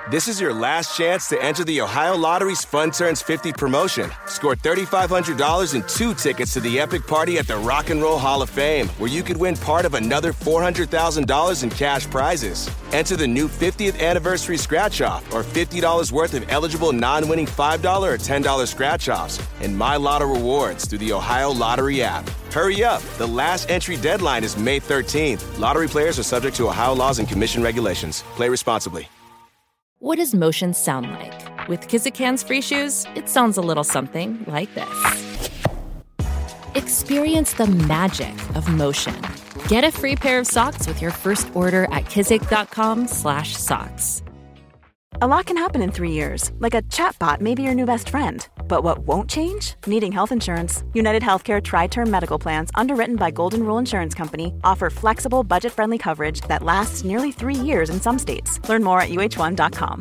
This is your last chance to enter the Ohio Lottery's Fun Turns 50 promotion. Score $3,500 and 2 tickets to the epic party at the Rock and Roll Hall of Fame, where you could win part of another $400,000 in cash prizes. Enter the new 50th anniversary scratch-off or $50 worth of eligible non-winning $5 or $10 scratch-offs and My Lotto rewards through the Ohio Lottery app. Hurry up. The last entry deadline is May 13th. Lottery players are subject to Ohio laws and commission regulations. Play responsibly. What does motion sound like? With Kizikans free shoes, it sounds a little something like this. Experience the magic of motion. Get a free pair of socks with your first order at kizik.com/socks. A lot can happen in 3 years, like a chatbot may be your new best friend. But what won't change? Needing health insurance. United Healthcare Tri-Term Medical Plans, underwritten by Golden Rule Insurance Company, offer flexible, budget-friendly coverage that lasts nearly 3 years in some states. Learn more at uh1.com.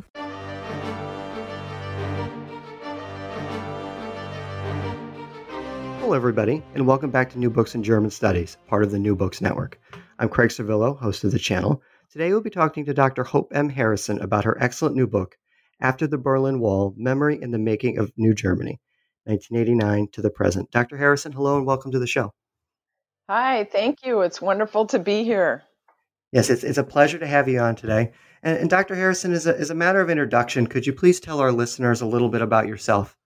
Hello, everybody, and welcome back to New Books in German Studies, part of the New Books Network. I'm Craig Servillo, host of the channel. Today, we'll be talking to Dr. Hope M. Harrison about her excellent new book, After the Berlin Wall, Memory and the Making of New Germany, 1989 to the present. Dr. Harrison, hello and welcome to the show. Hi, thank you. It's wonderful to be here. Yes, it's a pleasure to have you on today. And Dr. Harrison, as a matter of introduction, could you please tell our listeners a little bit about yourself?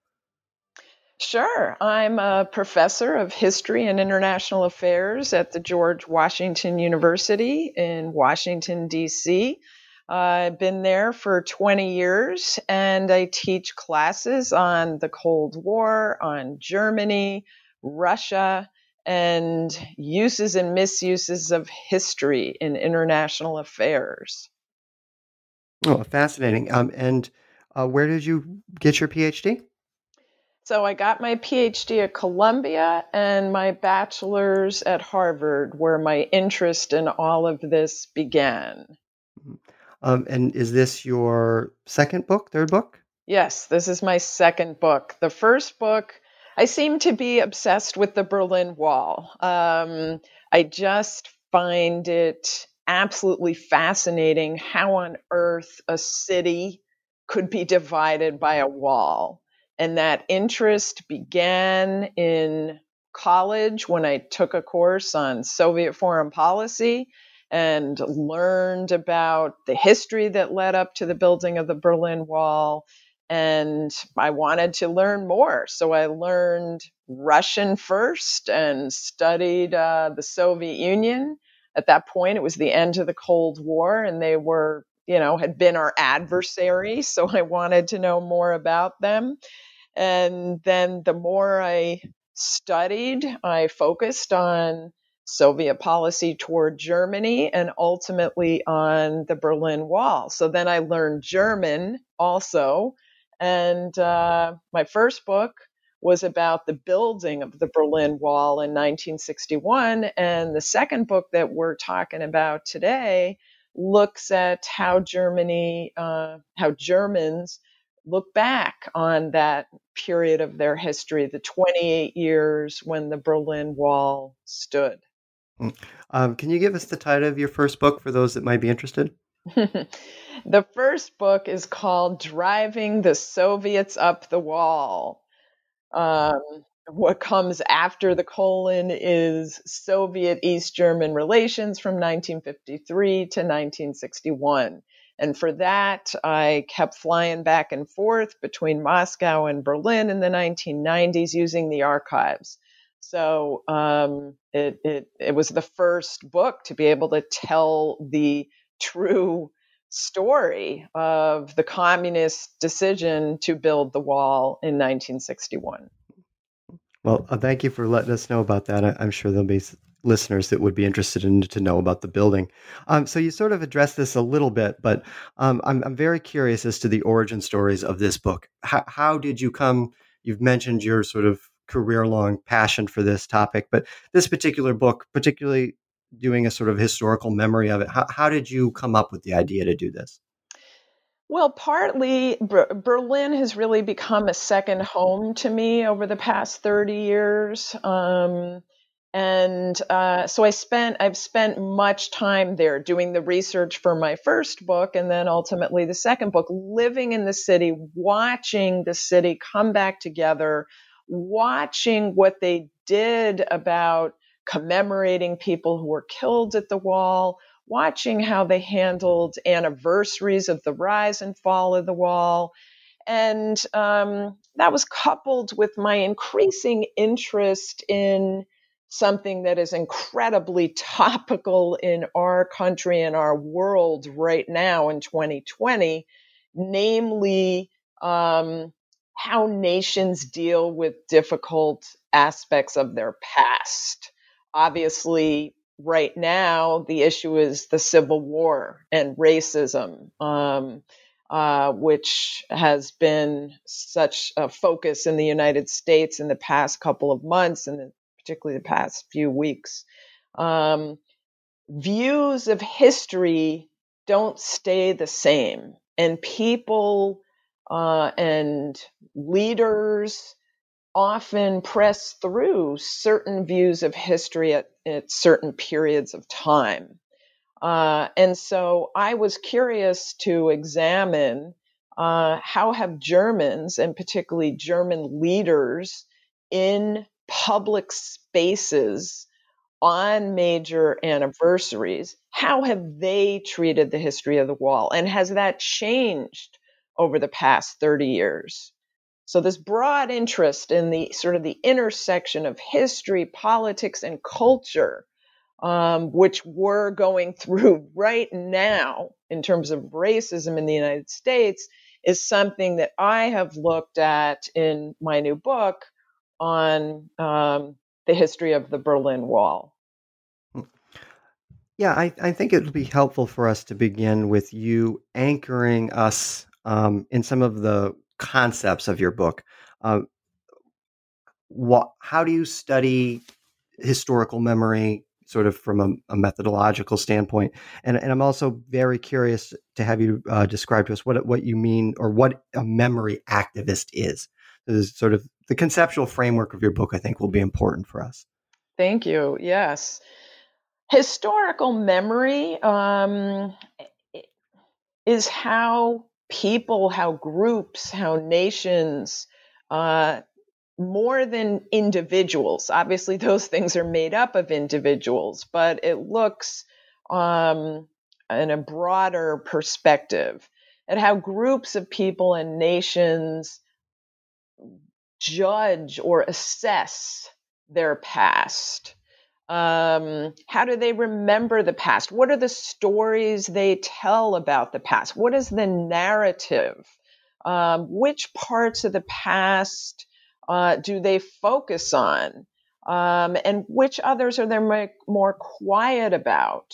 Sure. I'm a professor of history and international affairs at the George Washington University in Washington, D.C. I've been there for 20 years, and I teach classes on the Cold War, on Germany, Russia, and uses and misuses of history in international affairs. Oh, fascinating. And where did you get your PhD? So I got my PhD at Columbia and my bachelor's at Harvard, where my interest in all of this began. And is this your second book, third book? Yes, this is my second book. The first book, I seem to be obsessed with the Berlin Wall. I just find it absolutely fascinating how on earth a city could be divided by a wall. And that interest began in college when I took a course on Soviet foreign policy and learned about the history that led up to the building of the Berlin Wall. And I wanted to learn more. So I learned Russian first and studied the Soviet Union. At that point, it was the end of the Cold War, and they were, had been our adversary. So I wanted to know more about them. And then the more I studied, I focused on Soviet policy toward Germany and ultimately on the Berlin Wall. So then I learned German also. And my first book was about the building of the Berlin Wall in 1961. And the second book that we're talking about today looks at how Germans look back on that period of their history, the 28 years when the Berlin Wall stood. Can you give us the title of your first book for those that might be interested? The first book is called Driving the Soviets Up the Wall. What comes after the colon is Soviet East German relations from 1953 to 1961. And for that, I kept flying back and forth between Moscow and Berlin in the 1990s using the archives. So it was the first book to be able to tell the true story of the communist decision to build the wall in 1961. Well, thank you for letting us know about that. I'm sure there'll be listeners that would be interested to know about the building. So you sort of addressed this a little bit, but I'm very curious as to the origin stories of this book. How did you come? You've mentioned your sort of career-long passion for this topic, but this particular book, particularly doing a sort of historical memory of it, how did you come up with the idea to do this? Well, partly Berlin has really become a second home to me over the past 30 years. And so I've spent much time there doing the research for my first book and then ultimately the second book, living in the city, watching the city come back together, watching what they did about commemorating people who were killed at the wall, watching how they handled anniversaries of the rise and fall of the wall. And that was coupled with my increasing interest in something that is incredibly topical in our country and our world right now in 2020, namely how nations deal with difficult aspects of their past. Obviously, right now, the issue is the Civil War and racism. Which has been such a focus in the United States in the past couple of months and particularly the past few weeks. Views of history don't stay the same, and people and leaders often press through certain views of history at certain periods of time. And so I was curious to examine how have Germans, and particularly German leaders in public spaces on major anniversaries, how have they treated the history of the wall? And has that changed over the past 30 years? So this broad interest in the sort of the intersection of history, politics, and culture, which we're going through right now in terms of racism in the United States, is something that I have looked at in my new book on the history of the Berlin Wall. Yeah, I think it would be helpful for us to begin with you anchoring us in some of the concepts of your book. How do you study historical memory, sort of from a methodological standpoint? And I'm also very curious to have you describe to us what you mean, or what a memory activist is. This is sort of the conceptual framework of your book, I think, will be important for us. Thank you. Yes. Historical memory is how people, how groups, how nations, more than individuals. Obviously, those things are made up of individuals, but it looks in a broader perspective at how groups of people and nations judge or assess their past. How do they remember the past? What are the stories they tell about the past? What is the narrative? Which parts of the past do they focus on? And which others are they more quiet about?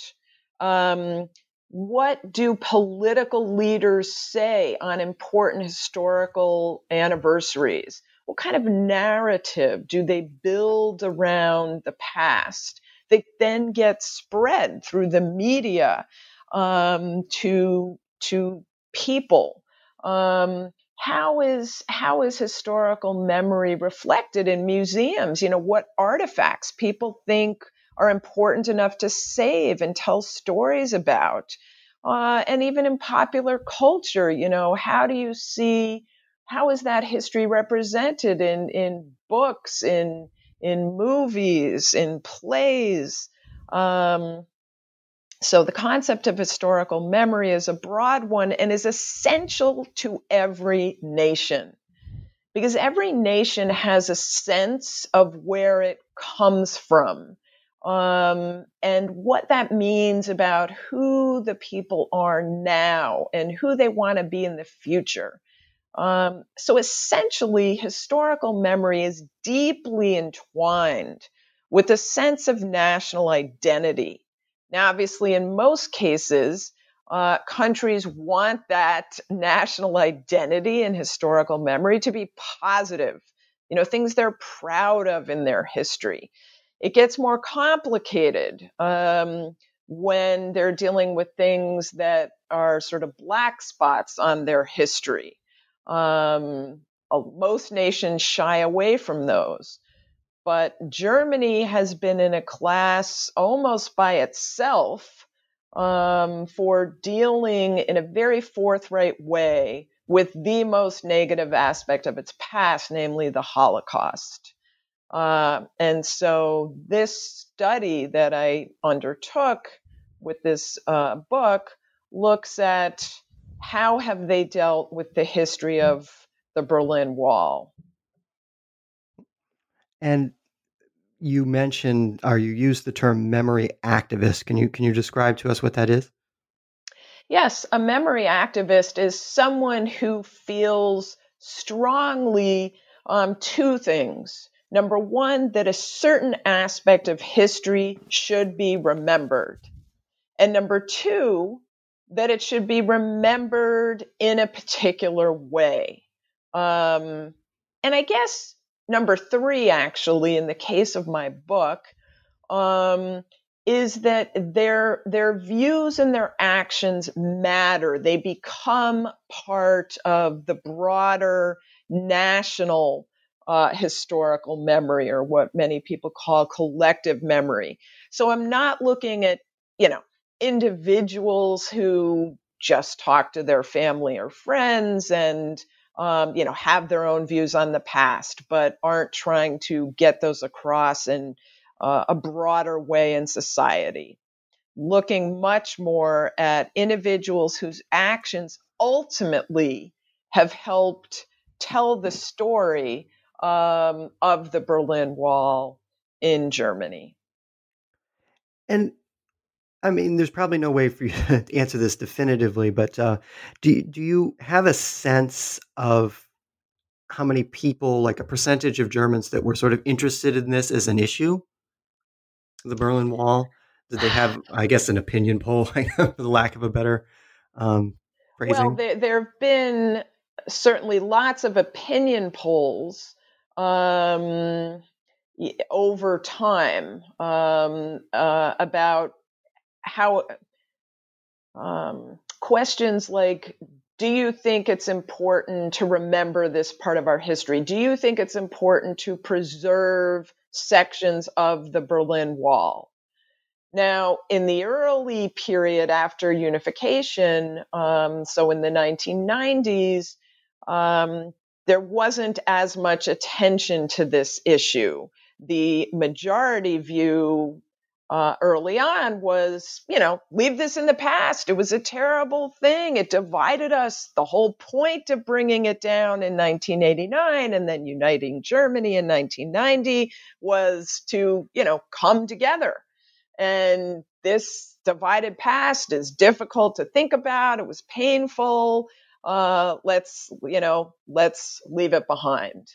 What do political leaders say on important historical anniversaries? What kind of narrative do they build around the past that then gets spread through the media to people? How is historical memory reflected in museums? You know, what artifacts people think are important enough to save and tell stories about? And even in popular culture, you know, how is that history represented in books, in movies, in plays? So the concept of historical memory is a broad one and is essential to every nation, because every nation has a sense of where it comes from, and what that means about who the people are now and who they want to be in the future. So essentially, historical memory is deeply entwined with a sense of national identity. Now, obviously, in most cases, countries want that national identity and historical memory to be positive, you know, things they're proud of in their history. It gets more complicated when they're dealing with things that are sort of black spots on their history. Most nations shy away from those. but Germany has been in a class almost by itself for dealing in a very forthright way with the most negative aspect of its past, namely the Holocaust. And so this study that I undertook with this book looks at how have they dealt with the history of the Berlin Wall. And you mentioned, or you used the term memory activist. Can you describe to us what that is? Yes, a memory activist is someone who feels strongly two things. Number one, that a certain aspect of history should be remembered. And number two, that it should be remembered in a particular way. And I guess number three, actually, in the case of my book, is that their views and their actions matter. They become part of the broader national historical memory, or what many people call collective memory. So I'm not looking at, individuals who just talk to their family or friends and have their own views on the past, but aren't trying to get those across in a broader way in society. Looking much more at individuals whose actions ultimately have helped tell the story of the Berlin Wall in Germany. And I mean, there's probably no way for you to answer this definitively, but do you have a sense of how many people, like a percentage of Germans that were sort of interested in this as an issue, the Berlin Wall? Did they have, I guess, an opinion poll, for the lack of a better phrasing? Well, there have been certainly lots of opinion polls over time about how questions like, do you think it's important to remember this part of our history? Do you think it's important to preserve sections of the Berlin Wall? Now, in the early period after unification, so in the 1990s, there wasn't as much attention to this issue. The majority view early on was, leave this in the past. It was a terrible thing. It divided us. The whole point of bringing it down in 1989 and then uniting Germany in 1990 was to, come together. And this divided past is difficult to think about. It was painful. Let's leave it behind.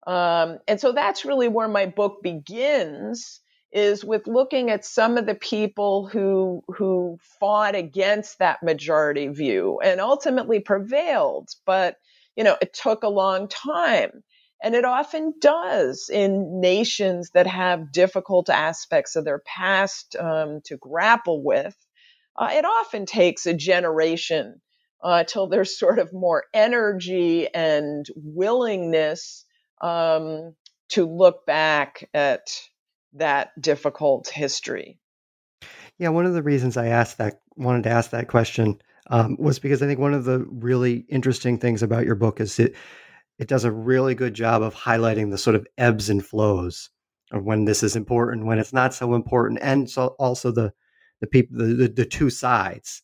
And so that's really where my book begins, is with looking at some of the people who fought against that majority view and ultimately prevailed. But, it took a long time. And it often does in nations that have difficult aspects of their past to grapple with. It often takes a generation till there's sort of more energy and willingness to look back at that difficult history. Yeah, one of the reasons I wanted to ask that question was because I think one of the really interesting things about your book is it does a really good job of highlighting the sort of ebbs and flows of when this is important, when it's not so important, and so also the people, the two sides.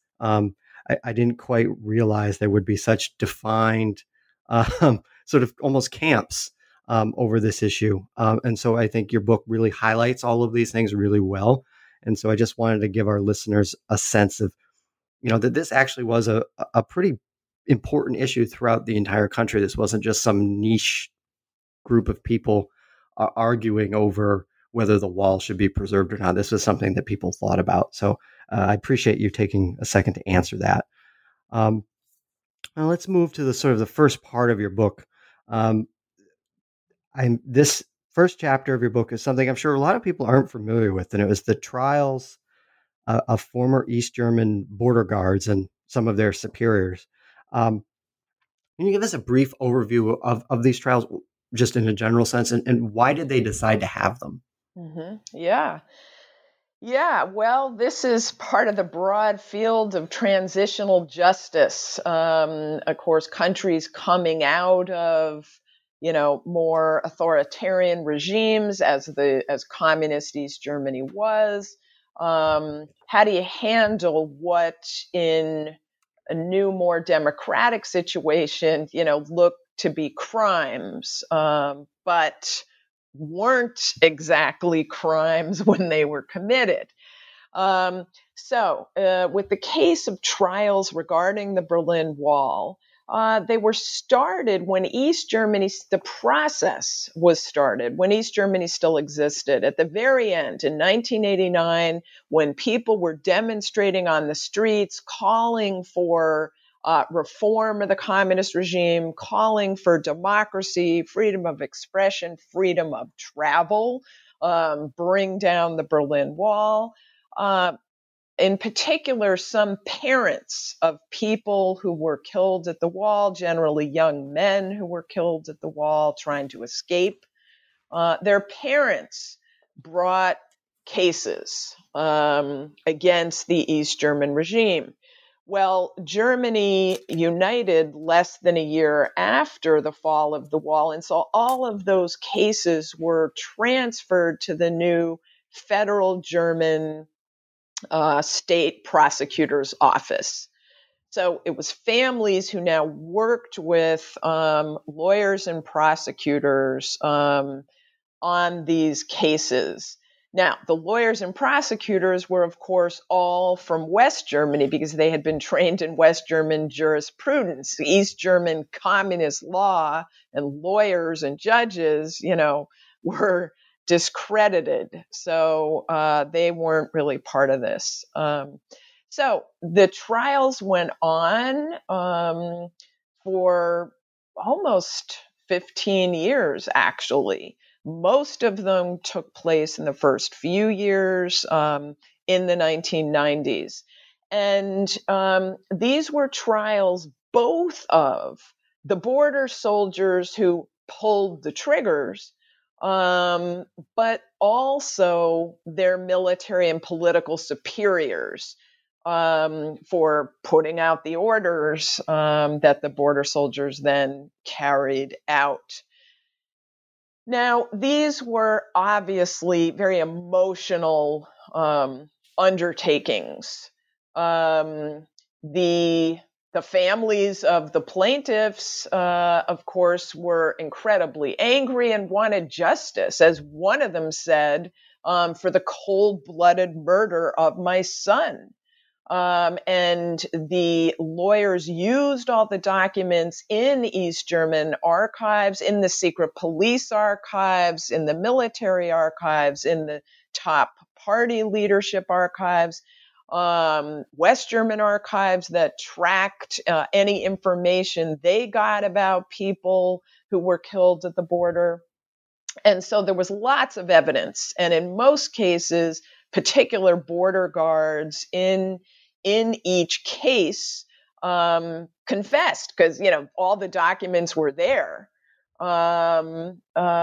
I didn't quite realize there would be such defined sort of almost camps over this issue, and so I think your book really highlights all of these things really well. And so I just wanted to give our listeners a sense of, that this actually was a pretty important issue throughout the entire country. This wasn't just some niche group of people arguing over whether the wall should be preserved or not. This was something that people thought about. So I appreciate you taking a second to answer that. Now let's move to the sort of the first part of your book. This first chapter of your book is something I'm sure a lot of people aren't familiar with, and it was the trials of former East German border guards and some of their superiors. Can you give us a brief overview of these trials? just in a general sense? And why did they decide to have them? Yeah. Yeah, well, this is part of the broad field of transitional justice. Of course, countries coming out of, more authoritarian regimes, as communist East Germany was. How do you handle what in a new, more democratic situation, look to be crimes, but weren't exactly crimes when they were committed? With the case of trials regarding the Berlin Wall, they were started when the process was started when East Germany still existed. At the very end, in 1989, when people were demonstrating on the streets, calling for reform of the communist regime, calling for democracy, freedom of expression, freedom of travel, bring down the Berlin Wall. In particular, some parents of people who were killed at the wall, generally young men who were killed at the wall trying to escape, their parents brought cases against the East German regime. Well, Germany united less than a year after the fall of the wall, and so all of those cases were transferred to the new federal German state prosecutor's office. So it was families who now worked with lawyers and prosecutors on these cases. Now, the lawyers and prosecutors were, of course, all from West Germany because they had been trained in West German jurisprudence. The East German communist law and lawyers and judges, were discredited. So they weren't really part of this. So the trials went on for almost 15 years, actually. Most of them took place in the first few years in the 1990s. And these were trials both of the border soldiers who pulled the triggers, but also their military and political superiors for putting out the orders that the border soldiers then carried out. Now, these were obviously very emotional undertakings. The families of the plaintiffs, of course, were incredibly angry and wanted justice, as one of them said, for the cold-blooded murder of my son. And the lawyers used all the documents in East German archives, in the secret police archives, in the military archives, in the top party leadership archives, West German archives that tracked any information they got about people who were killed at the border. And so there was lots of evidence. And in most cases, particular border guards in each case confessed because, all the documents were there. But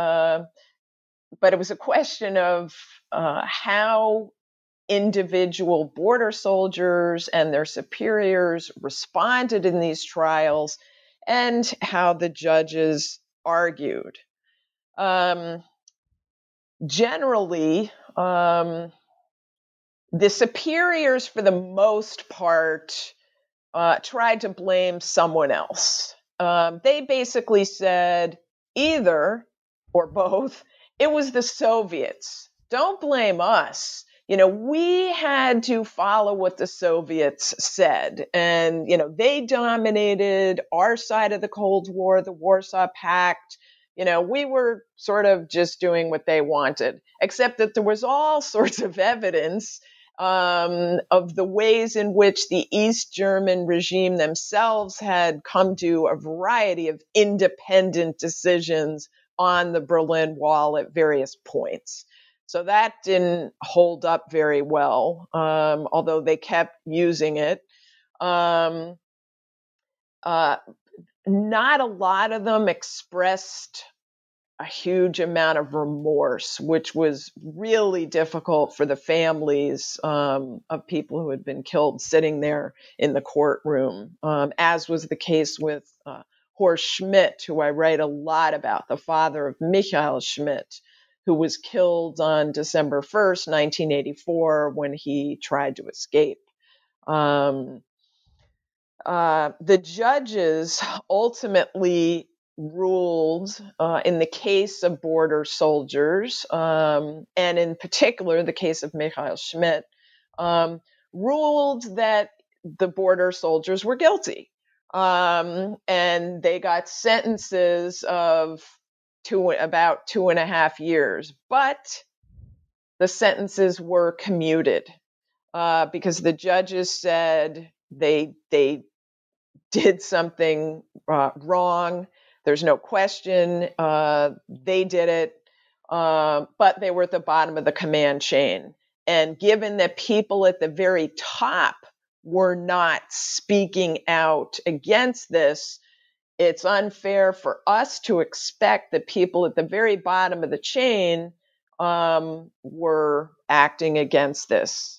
it was a question of how individual border soldiers and their superiors responded in these trials and how the judges argued. Generally, the superiors, for the most part, tried to blame someone else. They basically said either or both, it was the Soviets. Don't blame us. We had to follow what the Soviets said. And, they dominated our side of the Cold War, the Warsaw Pact. We were sort of just doing what they wanted, except that there was all sorts of evidence of the ways in which the East German regime themselves had come to a variety of independent decisions on the Berlin Wall at various points. So that didn't hold up very well, although they kept using it. Not a lot of them expressed a huge amount of remorse, which was really difficult for the families of people who had been killed sitting there in the courtroom, as was the case with Horst Schmidt, who I write a lot about, the father of Michael Schmidt, who was killed on December 1st, 1984, when he tried to escape. The judges ultimately ruled in the case of border soldiers, and in particular the case of Michael Schmidt, ruled that the border soldiers were guilty. And they got sentences of about 2.5 years, but the sentences were commuted because the judges said they did something wrong. There's no question they did it, but they were at the bottom of the command chain. And given that people at the very top were not speaking out against this, it's unfair for us to expect that people at the very bottom of the chain were acting against this.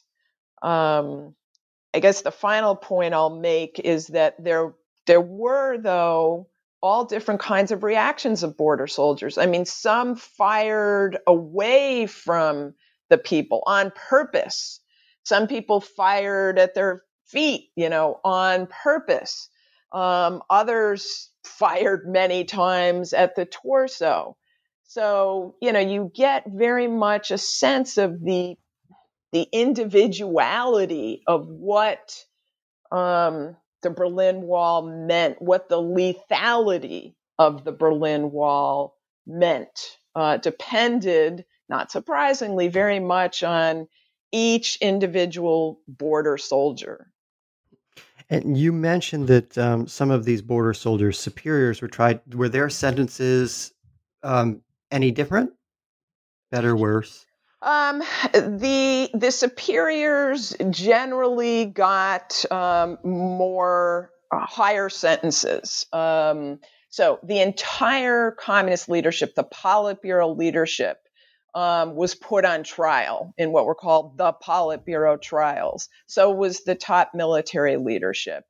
I guess the final point I'll make is that there were, though, all different kinds of reactions of border soldiers. I mean, some fired away from the people on purpose. Some people fired at their feet, on purpose. Others fired many times at the torso. So, you get very much a sense of the individuality of what the Berlin Wall meant, what the lethality of the Berlin Wall meant, depended, not surprisingly, very much on each individual border soldier. And you mentioned that some of these border soldiers' superiors were their sentences any different? Better, worse? The superiors generally got more higher sentences. So the entire communist leadership, the Politburo leadership, was put on trial in what were called the Politburo trials. So was the top military leadership.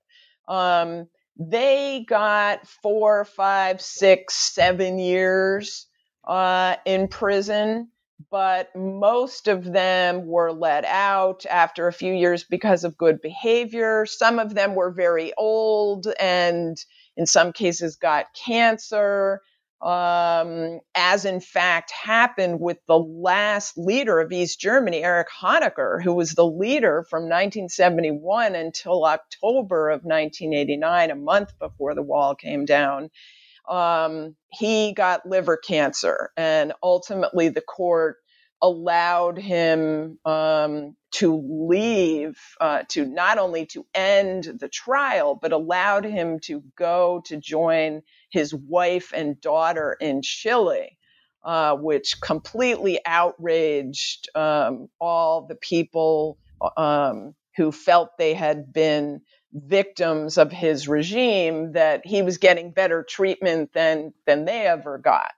They got 4, 5, 6, 7 years in prison. But most of them were let out after a few years because of good behavior. Some of them were very old and in some cases got cancer, as in fact happened with the last leader of East Germany, Erich Honecker, who was the leader from 1971 until October of 1989, a month before the wall came down. He got liver cancer, and ultimately the court allowed him to leave, to not only to end the trial, but allowed him to go to join his wife and daughter in Chile, which completely outraged all the people who felt they had been victims of his regime, that he was getting better treatment than they ever got.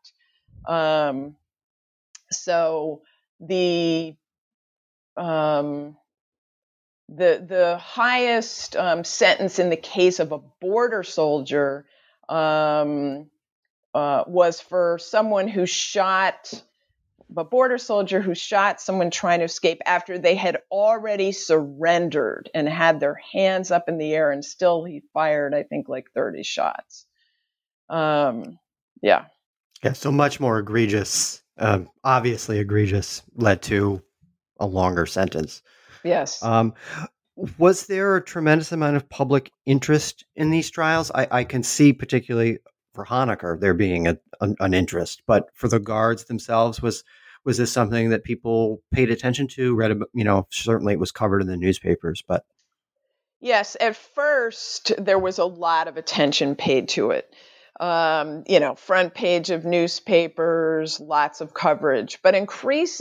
So the highest sentence in the case of a border soldier was for someone who shot a border soldier who shot someone trying to escape after they had already surrendered and had their hands up in the air, and still he fired, I think, like 30 shots. Yeah, so much more egregious, obviously egregious, led to a longer sentence. Yes. Was there a tremendous amount of public interest in these trials? I can see, particularly for Honecker, there being an interest, but for the guards themselves, was this something that people paid attention to? Read about, certainly it was covered in the newspapers, but yes, at first there was a lot of attention paid to it. Front page of newspapers, lots of coverage, but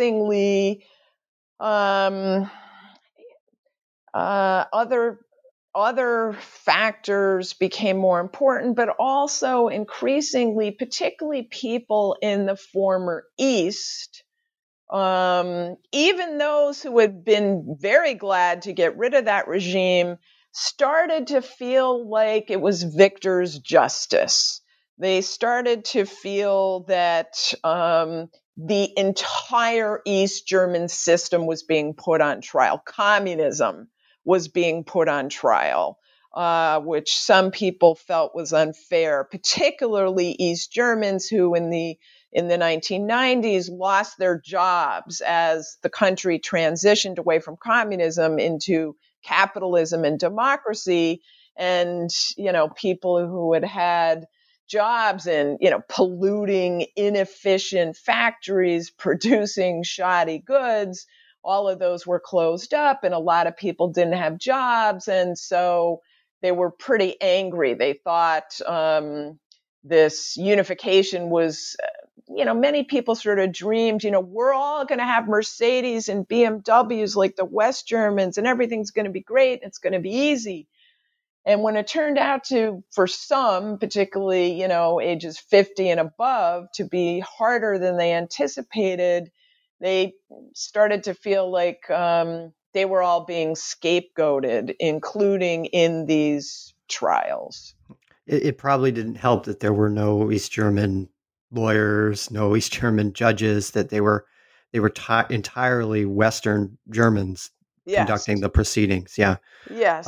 increasingly, other other factors became more important, but also increasingly, particularly people in the former East, even those who had been very glad to get rid of that regime, started to feel like it was victor's justice. They started to feel that the entire East German system was being put on trial. Communism was being put on trial, which some people felt was unfair, particularly East Germans who in the 1990s lost their jobs as the country transitioned away from communism into capitalism and democracy. And, people who had jobs in, polluting, inefficient factories producing shoddy goods, all of those were closed up and a lot of people didn't have jobs. And so they were pretty angry. They thought this unification was, many people sort of dreamed, we're all going to have Mercedes and BMWs like the West Germans and everything's going to be great. It's going to be easy. And when it turned out to, for some, particularly, ages 50 and above, to be harder than they anticipated, they started to feel like they were all being scapegoated, including in these trials. It probably didn't help that there were no East German lawyers, no East German judges, that they were entirely Western Germans conducting the proceedings. Yeah. Yes.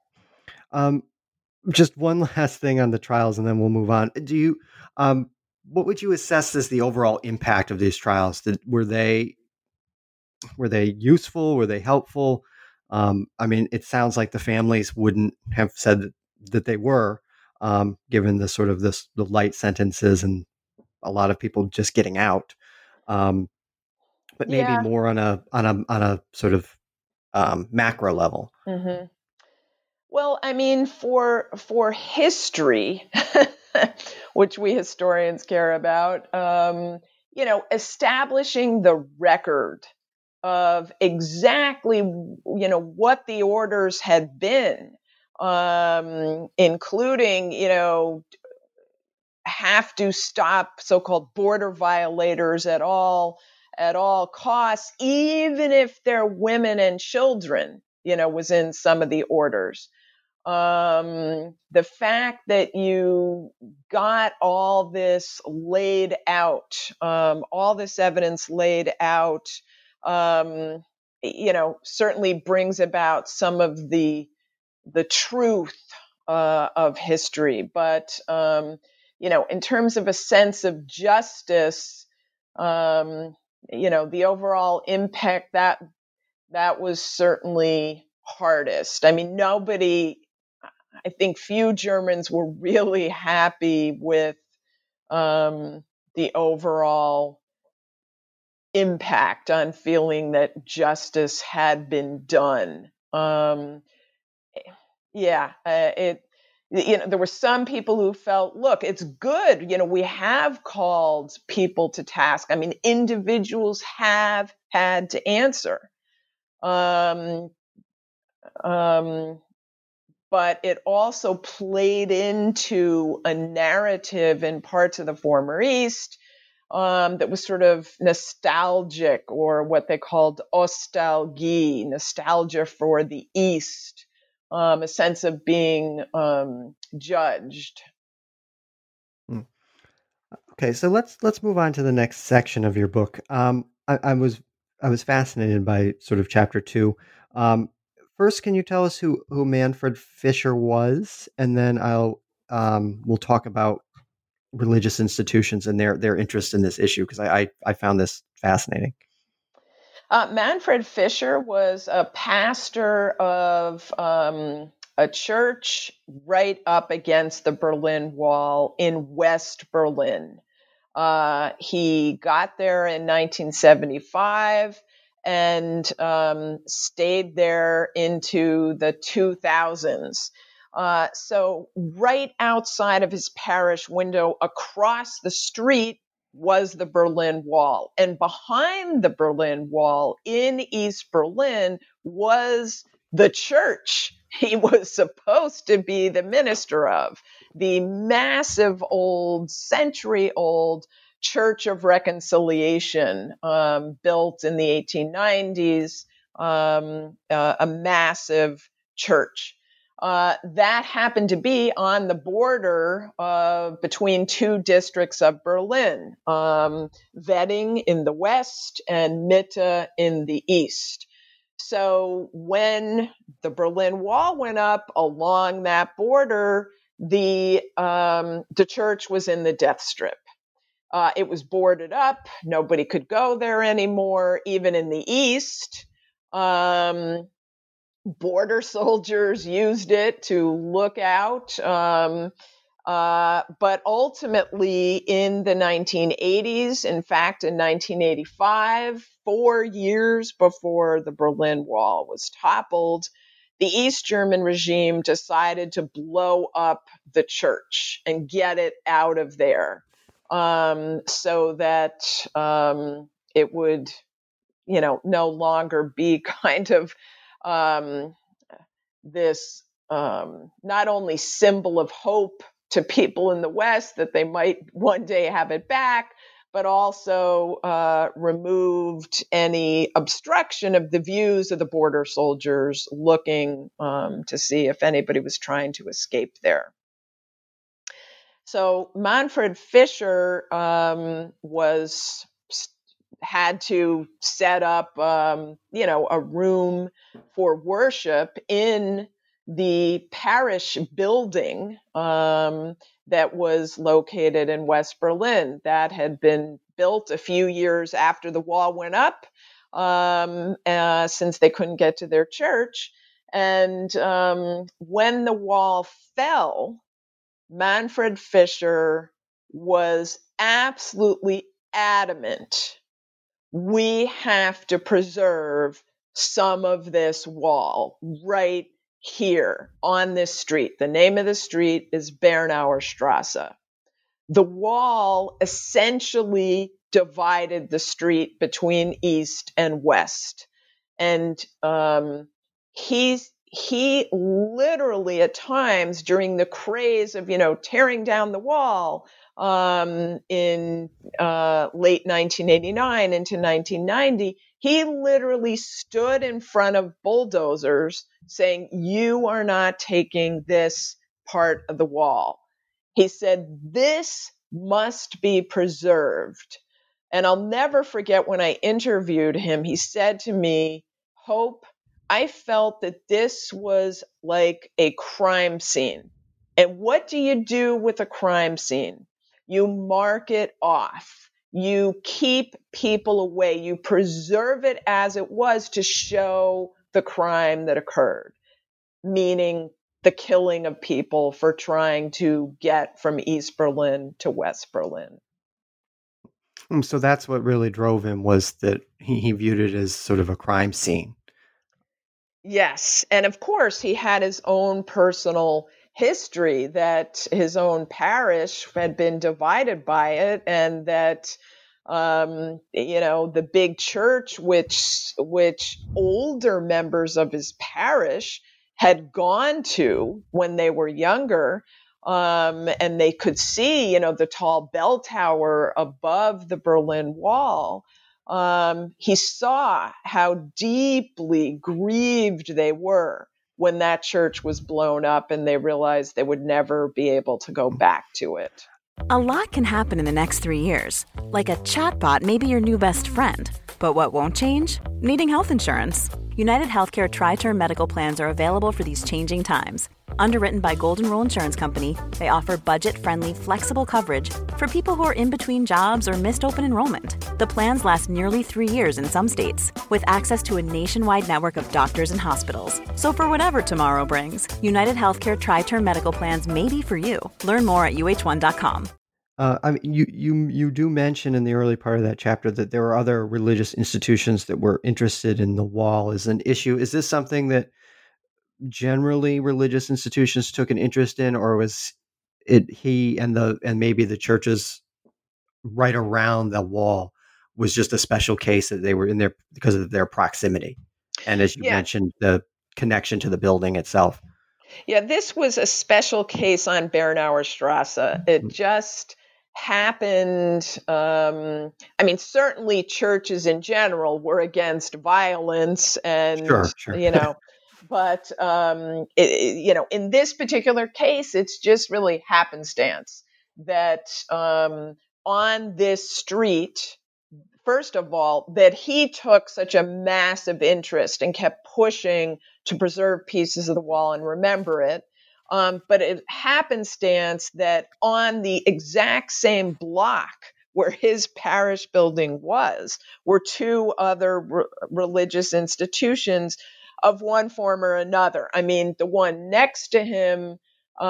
Just one last thing on the trials, and then we'll move on. Do you, what would you assess as the overall impact of these trials? Were they useful? Were they helpful? It sounds like the families wouldn't have said that they were, given the sort of the light sentences and a lot of people just getting out. But maybe more on a sort of macro level. Mm-hmm. Well, for history, which we historians care about, establishing the record of exactly, what the orders had been, including, have to stop so-called border violators at all costs, even if they're women and children, was in some of the orders. The fact that you got all this laid out, all this evidence laid out, certainly brings about some of the truth of history. But, in terms of a sense of justice, the overall impact that was certainly hardest. I think few Germans were really happy with the overall impact on feeling that justice had been done. There were some people who felt, look, it's good. We have called people to task. Individuals have had to answer. But it also played into a narrative in parts of the former East that was sort of nostalgic, or what they called Ostalgie, nostalgia for the East, a sense of being judged. Okay, so let's move on to the next section of your book. I was fascinated by sort of chapter 2. First, can you tell us who Manfred Fischer was, and then we'll talk about religious institutions and their interest in this issue, because I found this fascinating. Manfred Fischer was a pastor of a church right up against the Berlin Wall in West Berlin. He got there in 1975 and stayed there into the 2000s. So right outside of his parish window, across the street, was the Berlin Wall. And behind the Berlin Wall in East Berlin was the church he was supposed to be the minister of, the massive old, century-old Church of Reconciliation, built in the 1890s, a massive church. That happened to be on the border between two districts of Berlin, Wedding in the west and Mitte in the east. So when the Berlin Wall went up along that border, the church was in the death strip. It was boarded up. Nobody could go there anymore. Even in the east, border soldiers used it to look out. But ultimately, in the 1980s, in fact, in 1985, 4 years before the Berlin Wall was toppled, the East German regime decided to blow up the church and get it out of there, so that it would, no longer be kind of this not only symbol of hope to people in the West that they might one day have it back, but also removed any obstruction of the views of the border soldiers looking to see if anybody was trying to escape there. So Manfred Fischer had to set up, a room for worship in the parish building that was located in West Berlin. That had been built a few years after the wall went up, since they couldn't get to their church. And when the wall fell, Manfred Fischer was absolutely adamant, we have to preserve some of this wall right here on this street. The name of the street is Bernauer Straße. The wall essentially divided the street between east and west. And he literally at times during the craze of, tearing down the wall in late 1989 into 1990, he literally stood in front of bulldozers saying, you are not taking this part of the wall. He said, this must be preserved. And I'll never forget when I interviewed him, he said to me, Hope, I felt that this was like a crime scene. And what do you do with a crime scene? You mark it off. You keep people away. You preserve it as it was to show the crime that occurred, meaning the killing of people for trying to get from East Berlin to West Berlin. So that's what really drove him, was that he viewed it as sort of a crime scene. Yes. And of course, he had his own personal history, that his own parish had been divided by it, and that, the big church, which older members of his parish had gone to when they were younger, and they could see, the tall bell tower above the Berlin Wall. He saw how deeply grieved they were when that church was blown up, and they realized they would never be able to go back to it. A lot can happen in the next 3 years. Like a chatbot may be your new best friend. But what won't change? Needing health insurance. United Healthcare Tri-Term Medical Plans are available for these changing times. Underwritten by Golden Rule Insurance Company, they offer budget-friendly, flexible coverage for people who are in between jobs or missed open enrollment. The plans last nearly 3 years in some states, with access to a nationwide network of doctors and hospitals. So for whatever tomorrow brings, United Healthcare Tri-Term Medical Plans may be for you. Learn more at uh1.com. You do mention in the early part of that chapter that there are other religious institutions that were interested in the wall as an issue. Is this something that generally religious institutions took an interest in, or was it he and maybe the churches right around the wall was just a special case that they were in there because of their proximity? And as you mentioned, the connection to the building itself. Yeah, this was a special case on Bernauer Strasse. It just happened. Certainly churches in general were against violence and, Sure. but, in this particular case, it's just really happenstance that on this street, first of all, that he took such a massive interest and kept pushing to preserve pieces of the wall and remember it. But it happenstance that on the exact same block where his parish building was were two other religious institutions of one form or another. I mean, the one next to him,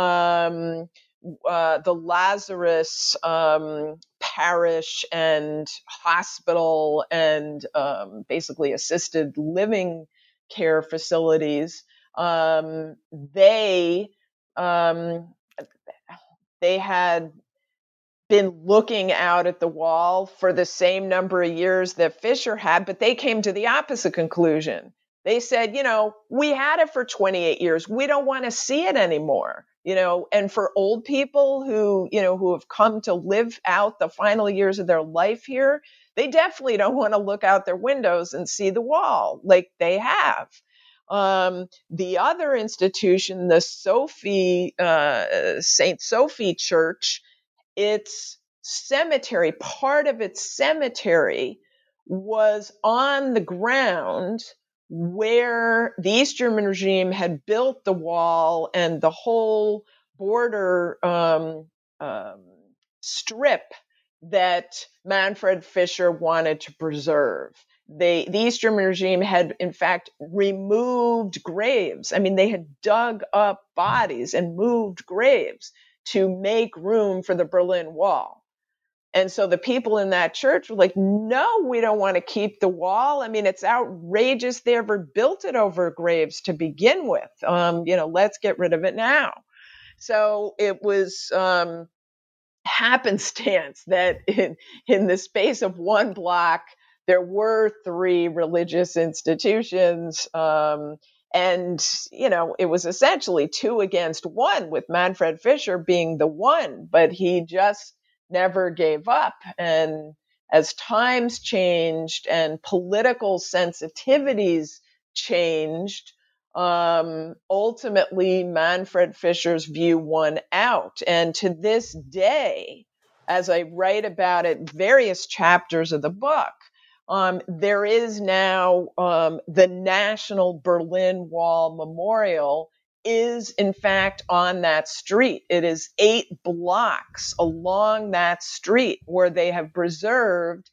the Lazarus parish and hospital and basically assisted living care facilities, they had been looking out at the wall for the same number of years that Fisher had, but they came to the opposite conclusion. They said, we had it for 28 years. We don't want to see it anymore. And for old people who have come to live out the final years of their life here, they definitely don't want to look out their windows and see the wall like they have. The other institution, the St. Sophie Church, its cemetery, part of its cemetery was on the ground where the East German regime had built the wall and the whole border strip that Manfred Fischer wanted to preserve. The East German regime had, in fact, removed graves. I mean, they had dug up bodies and moved graves to make room for the Berlin Wall. And so the people in that church were like, no, we don't want to keep the wall. I mean, it's outrageous they ever built it over graves to begin with. Let's get rid of it now. So it was happenstance that in the space of one block, there were three religious institutions. And, it was essentially 2 against 1, with Manfred Fischer being the one, but he just never gave up. And as times changed and political sensitivities changed, ultimately Manfred Fischer's view won out. And to this day, as I write about it, various chapters of the book, there is now the National Berlin Wall Memorial is in fact on that street. It is 8 blocks along that street where they have preserved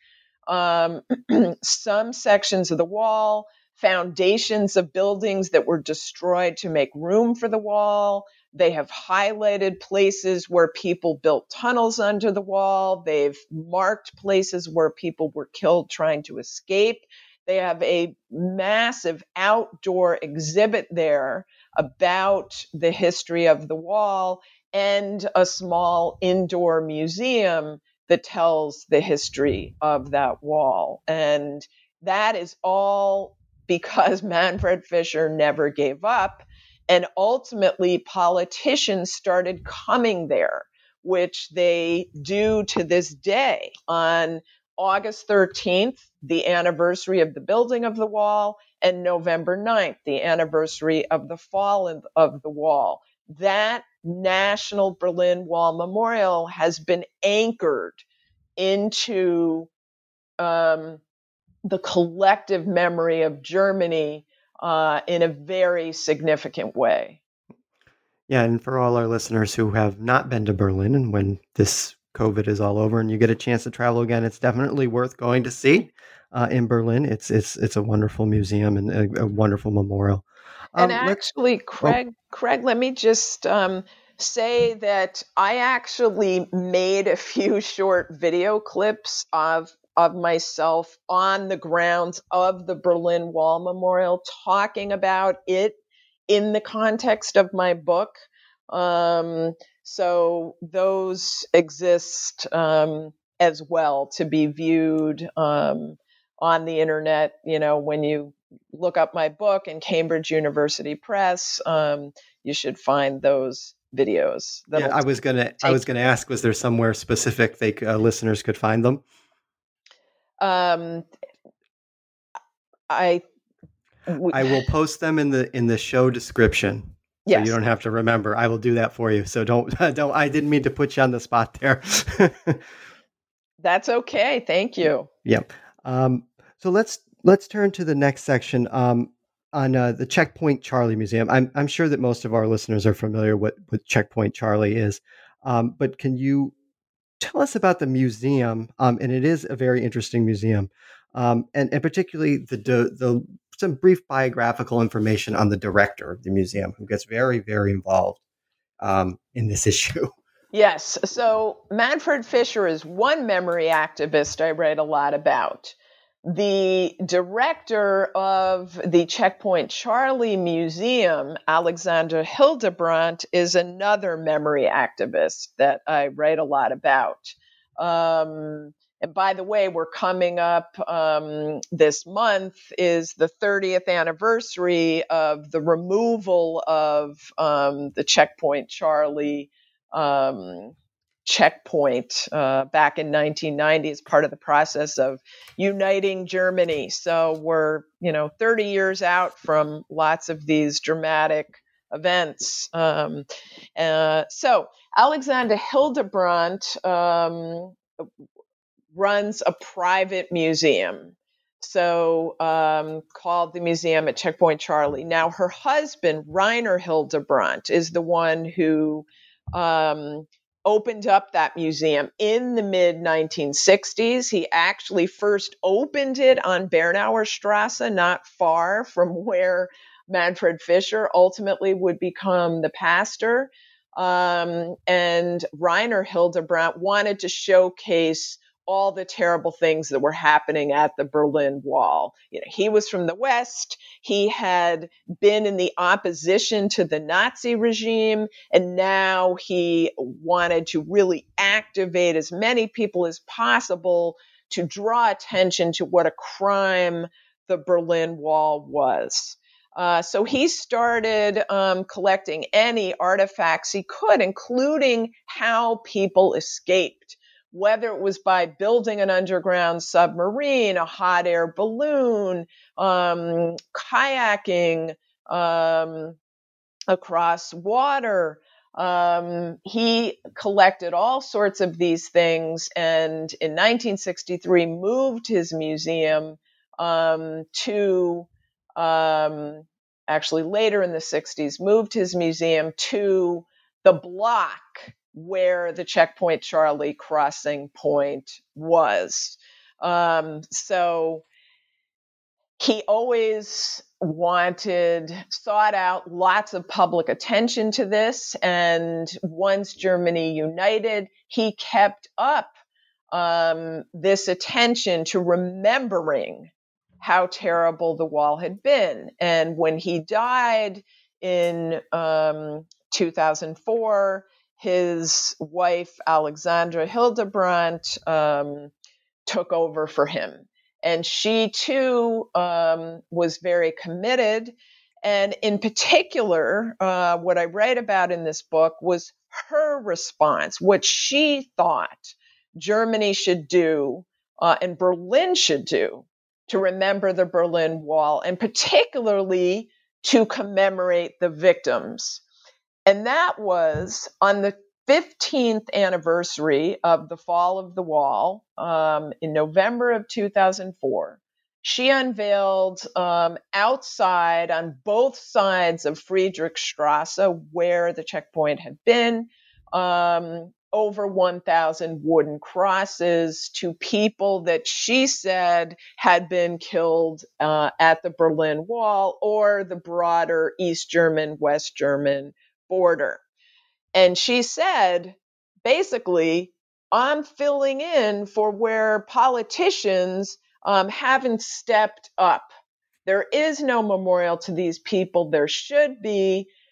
some sections of the wall, foundations of buildings that were destroyed to make room for the wall. They have highlighted places where people built tunnels under the wall. They've marked places where people were killed trying to escape. They have a massive outdoor exhibit there about the history of the wall and a small indoor museum that tells the history of that wall. And that is all because Manfred Fischer never gave up. And ultimately, politicians started coming there, which they do to this day. On August 13th, the anniversary of the building of the wall, and November 9th, the anniversary of the fall of the wall. That National Berlin Wall Memorial has been anchored into the collective memory of Germany in a very significant way. Yeah, and for all our listeners who have not been to Berlin, and when this COVID is all over and you get a chance to travel again, it's definitely worth going to see in Berlin. It's a wonderful museum and a wonderful memorial. And actually, Craig, let me just say that I actually made a few short video clips of myself on the grounds of the Berlin Wall Memorial, talking about it in the context of my book. So those exist as well to be viewed on the internet. When you look up my book in Cambridge University Press, you should find those videos. Yeah, I was gonna ask, was there somewhere specific listeners could find them? I will post them in the show description. So you don't have to remember. I will do that for you. So don't. I didn't mean to put you on the spot there. That's okay. Thank you. Yeah. So let's turn to the next section on the Checkpoint Charlie Museum. I'm sure that most of our listeners are familiar with Checkpoint Charlie is, but can you tell us about the museum? And it is a very interesting museum, and particularly the some brief biographical information on the director of the museum, who gets very, very involved in this issue. Yes. So Manfred Fischer is one memory activist I write a lot about. The director of the Checkpoint Charlie Museum, Alexander Hildebrandt, is another memory activist that I write a lot about. And by the way, we're coming up this month is the 30th anniversary of the removal of the Checkpoint Charlie checkpoint back in 1990 as part of the process of uniting Germany. So we're, 30 years out from lots of these dramatic events. So Alexander Hildebrandt runs a private museum, so called the Museum at Checkpoint Charlie. Now, her husband, Rainer Hildebrandt, is the one who opened up that museum in the mid-1960s. He actually first opened it on Bernauer Strasse, not far from where Manfred Fischer ultimately would become the pastor. And Rainer Hildebrandt wanted to showcase all the terrible things that were happening at the Berlin Wall. He was from the West. He had been in the opposition to the Nazi regime, and now he wanted to really activate as many people as possible to draw attention to what a crime the Berlin Wall was. So he started collecting any artifacts he could, including how people escaped, whether it was by building an underground submarine, a hot air balloon, kayaking across water. He collected all sorts of these things, and in 1963 moved his museum to, actually later in the 60s, moved his museum to the block where the Checkpoint Charlie crossing point was. So he always sought out lots of public attention to this. And once Germany united, he kept up this attention to remembering how terrible the wall had been. And when he died in 2004, his wife, Alexandra Hildebrandt, took over for him. And she, too, was very committed. And in particular, what I write about in this book was her response, what she thought Germany should do and Berlin should do to remember the Berlin Wall, and particularly to commemorate the victims. And that was on the 15th anniversary of the fall of the wall in November of 2004. She unveiled outside on both sides of Friedrichstrasse, where the checkpoint had been, over 1,000 wooden crosses to people that she said had been killed at the Berlin Wall or the broader East German, West German border. And she said, basically, I'm filling in for where politicians haven't stepped up. There is no memorial to these people. There should be.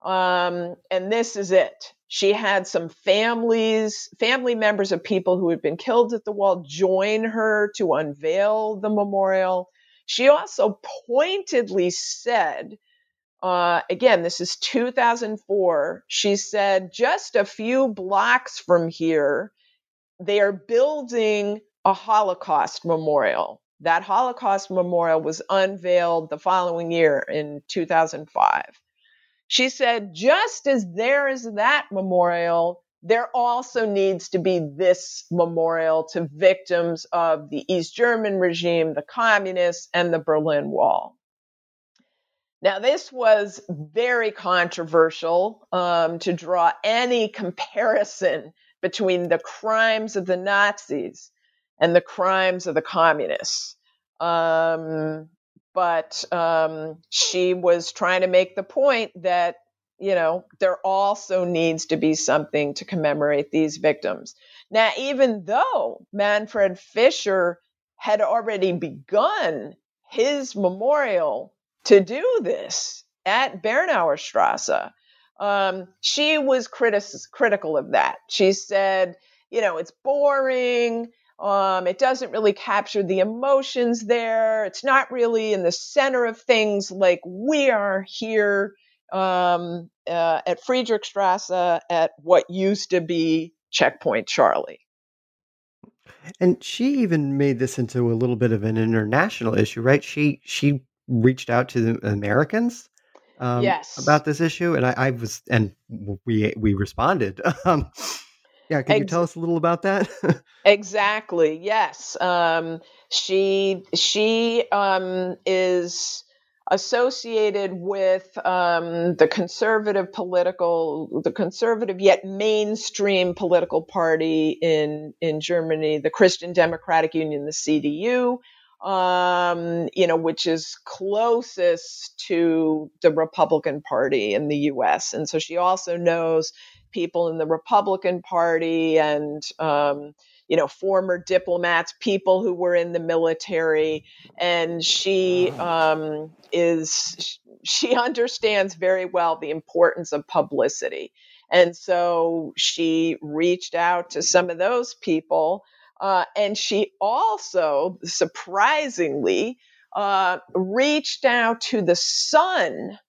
And this is it. She had some family members of people who had been killed at the wall join her to unveil the memorial. She also pointedly said, again, this is 2004, she said, just a few blocks from here, they are building a Holocaust memorial. That Holocaust memorial was unveiled the following year in 2005. She said, just as there is that memorial, there also needs to be this memorial to victims of the East German regime, the communists, and the Berlin Wall. Now, this was very controversial to draw any comparison between the crimes of the Nazis and the crimes of the communists. But she was trying to make the point that, there also needs to be something to commemorate these victims. Now, even though Manfred Fischer had already begun his memorial to do this at Bernauer Strasse, she was critical of that. She said, it's boring. It doesn't really capture the emotions there. It's not really in the center of things like we are here at Friedrichstrasse at what used to be Checkpoint Charlie. And she even made this into a little bit of an international issue, right? She reached out to the Americans Yes. about this issue, and we responded. Yeah, can you tell us a little about that? Exactly. Yes. She is associated with the conservative yet mainstream political party in Germany, the Christian Democratic Union, the CDU, which is closest to the Republican Party in the U.S. And so she also knows people in the Republican Party and former diplomats, people who were in the military, and she understands very well the importance of publicity. And so she reached out to some of those people, and she also, surprisingly, reached out to the son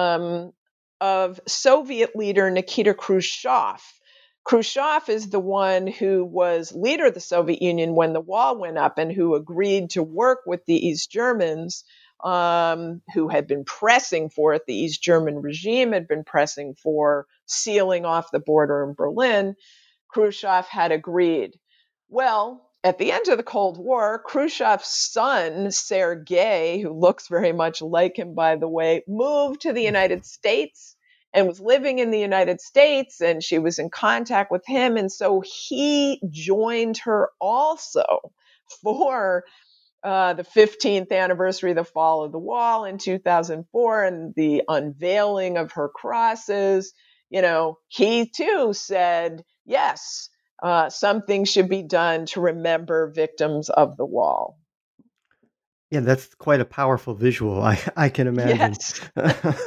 of Soviet leader Nikita Khrushchev. Khrushchev is the one who was leader of the Soviet Union when the wall went up and who agreed to work with the East Germans, who had been pressing for it. The East German regime had been pressing for sealing off the border in Berlin. Khrushchev had agreed. Well, at the end of the Cold War, Khrushchev's son, Sergei, who looks very much like him, by the way, moved to the United States and was living in the United States, and she was in contact with him. And so he joined her also for the 15th anniversary of the fall of the wall in 2004 and the unveiling of her crosses. He too said, yes, something should be done to remember victims of the wall. Yeah, that's quite a powerful visual, I can imagine. Yes.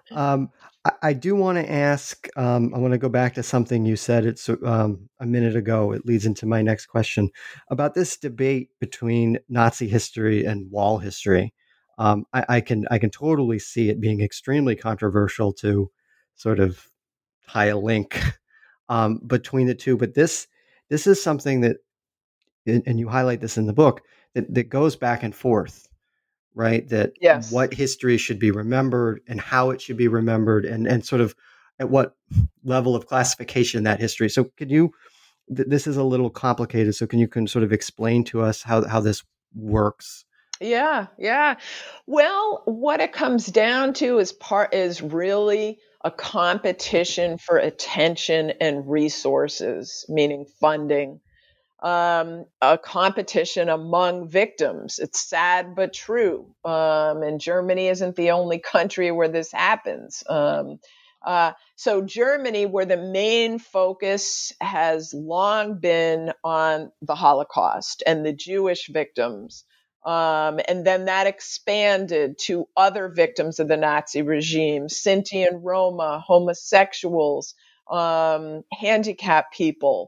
I do want to ask, I want to go back to something you said a minute ago. It leads into my next question about this debate between Nazi history and wall history. I can totally see it being extremely controversial to sort of tie a link between the two. But this is something that, and you highlight this in the book, that goes back and forth. Right? That Yes. What history should be remembered and how it should be remembered and sort of at what level of classification that history. So can you, this is a little complicated. So can you sort of explain to us how this works? Yeah. Well, what it comes down to is really a competition for attention and resources, meaning funding. A competition among victims. It's sad but true. And Germany isn't the only country where this happens. So Germany, where the main focus has long been on the Holocaust and the Jewish victims, And then that expanded to other victims of the Nazi regime, Sinti and Roma, homosexuals, handicapped people.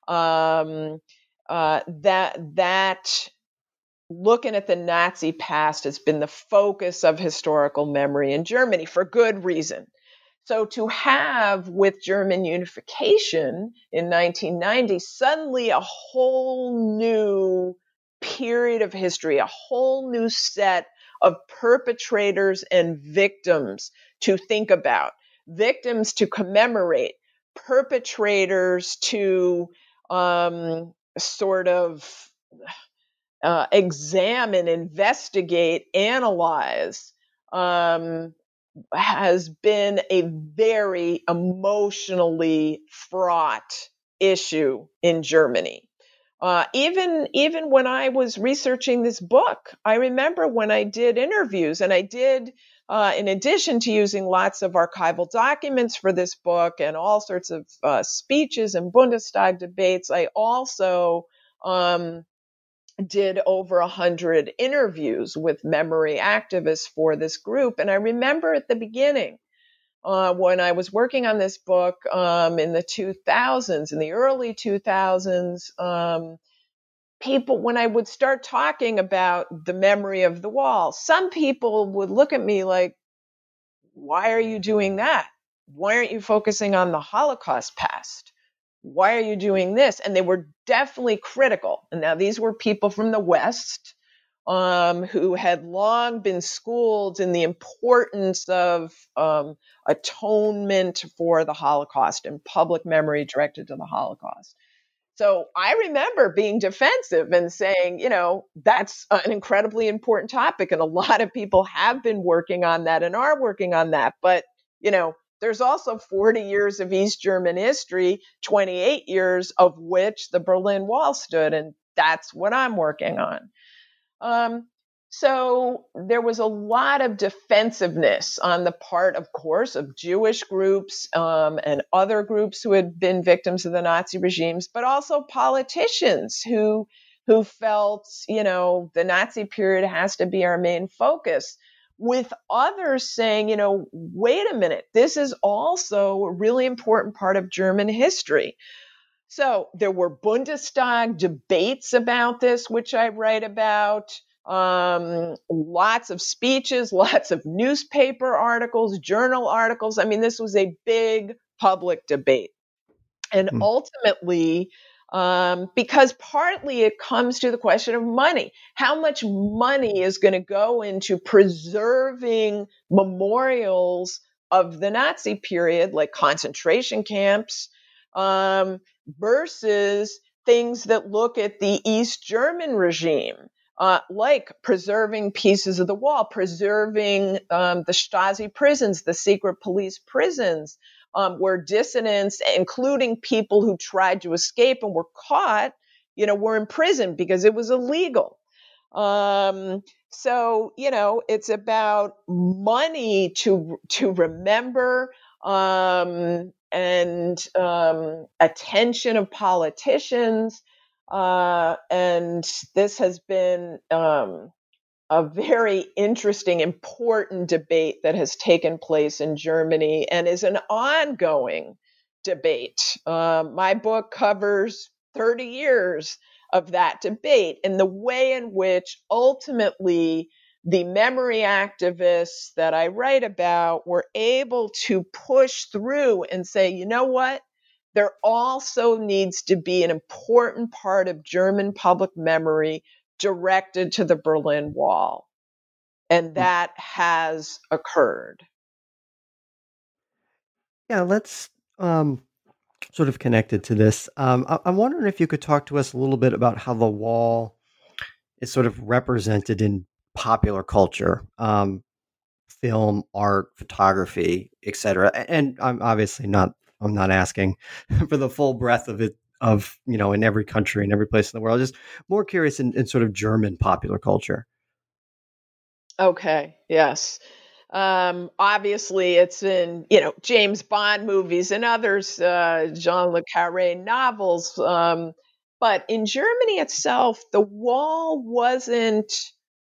That looking at the Nazi past has been the focus of historical memory in Germany for good reason. So to have, with German unification in 1990, suddenly a whole new period of history, a whole new set of perpetrators and victims to think about, victims to commemorate, perpetrators to sort of examine, investigate, analyze, has been a very emotionally fraught issue in Germany. Even when I was researching this book, I remember when I did interviews, and I did, in addition to using lots of archival documents for this book and all sorts of speeches and Bundestag debates, I also did over 100 interviews with memory activists for this group. And I remember at the beginning, when I was working on this book in the 2000s, in the early 2000s, people, when I would start talking about the memory of the wall, some people would look at me like, why are you doing that? Why aren't you focusing on the Holocaust past? Why are you doing this? And they were definitely critical. And now these were people from the West who had long been schooled in the importance of atonement for the Holocaust and public memory directed to the Holocaust. So I remember being defensive and saying, that's an incredibly important topic. And a lot of people have been working on that and are working on that. But, there's also 40 years of East German history, 28 years of which the Berlin Wall stood. And that's what I'm working on. So there was a lot of defensiveness on the part, of course, of Jewish groups and other groups who had been victims of the Nazi regimes, but also politicians who felt, the Nazi period has to be our main focus, with others saying, wait a minute, this is also a really important part of German history. So there were Bundestag debates about this, which I write about. Lots of speeches, lots of newspaper articles, journal articles. I mean, this was a big public debate. And ultimately, because partly it comes to the question of money. How much money is going to go into preserving memorials of the Nazi period, like concentration camps, versus things that look at the East German regime? Like preserving pieces of the wall, preserving the Stasi prisons, the secret police prisons, where dissidents, including people who tried to escape and were caught, were imprisoned because it was illegal. So, it's about money to remember and attention of politicians. And this has been a very interesting, important debate that has taken place in Germany and is an ongoing debate. My book covers 30 years of that debate and the way in which ultimately the memory activists that I write about were able to push through and say, you know what? There also needs to be an important part of German public memory directed to the Berlin Wall. And that has occurred. Yeah, let's sort of connected to this. I'm wondering if you could talk to us a little bit about how the wall is sort of represented in popular culture, film, art, photography, etc. And I'm not asking for the full breadth of it, in every country, in every place in the world. Just more curious in sort of German popular culture. Okay. Yes. Obviously it's in, James Bond movies and others, Jean Le Carré novels. But in Germany itself, the wall wasn't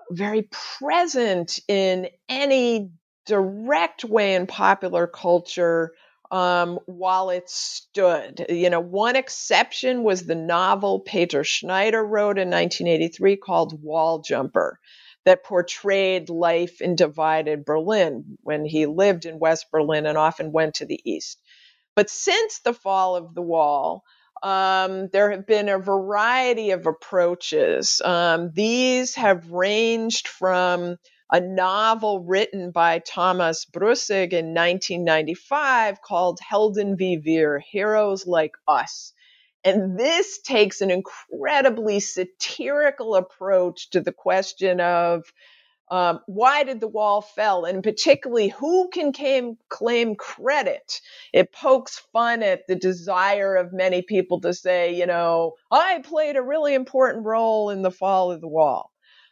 very present in any direct way in popular culture while it stood. One exception was the novel Peter Schneider wrote in 1983 called Wall Jumper, that portrayed life in divided Berlin when he lived in West Berlin and often went to the East. But since the fall of the wall, there have been a variety of approaches. These have ranged from a novel written by Thomas Brussig in 1995 called Helden wie wir, Heroes Like Us. And this takes an incredibly satirical approach to the question of why did the wall fall, and particularly who can claim credit. It pokes fun at the desire of many people to say, I played a really important role in the fall of the wall.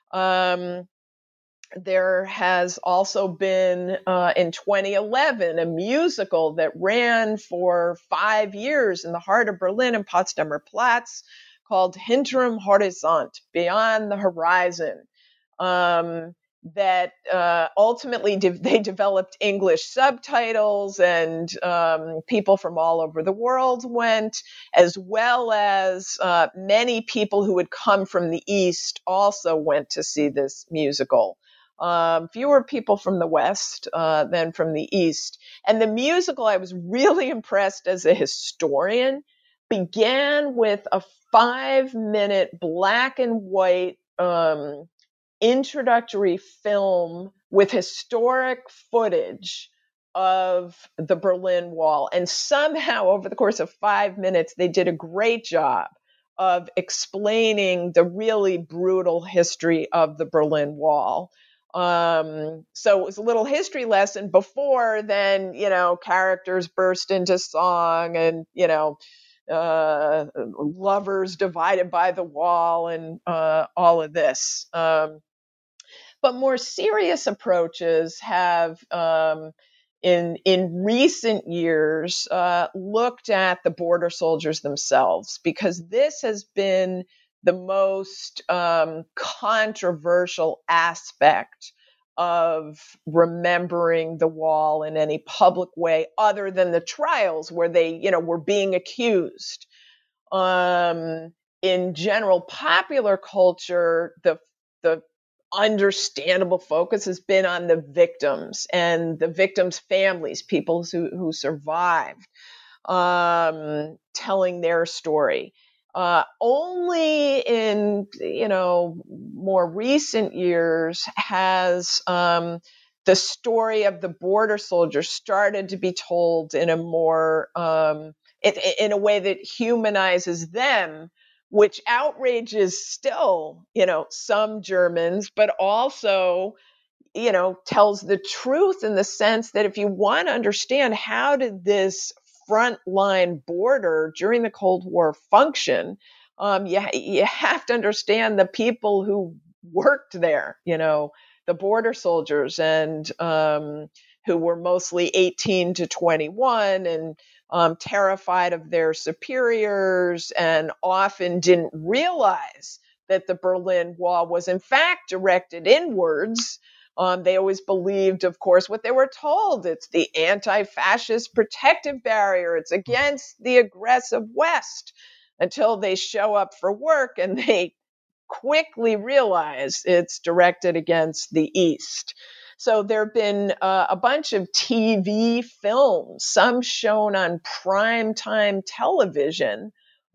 There has also been, in 2011, a musical that ran for 5 years in the heart of Berlin in Potsdamer Platz called Hinterm Horizont, Beyond the Horizon. That ultimately they developed English subtitles, and people from all over the world went, as well as many people who had come from the East also went to see this musical. Fewer people from the West than from the East. And the musical, I was really impressed as a historian, began with a 5-minute black and white introductory film with historic footage of the Berlin Wall. And somehow, over the course of 5 minutes, they did a great job of explaining the really brutal history of the Berlin Wall. So it was a little history lesson before then, characters burst into song and, lovers divided by the wall and all of this. But more serious approaches have, in recent years, looked at the border soldiers themselves, because this has been the most controversial aspect of remembering the wall in any public way other than the trials where they, were being accused. In general popular culture, the understandable focus has been on the victims and the victims' families, people who survived, telling their story. Only in, more recent years has the story of the border soldiers started to be told in a more, in a way that humanizes them, which outrages still, some Germans, but also, tells the truth in the sense that if you want to understand how did this frontline border during the Cold War function, you have to understand the people who worked there, the border soldiers, and who were mostly 18 to 21 and terrified of their superiors, and often didn't realize that the Berlin Wall was in fact directed inwards. They always believed, of course, what they were told. It's the anti-fascist protective barrier. It's against the aggressive West, until they show up for work and they quickly realize it's directed against the East. So there have been a bunch of TV films, some shown on primetime television,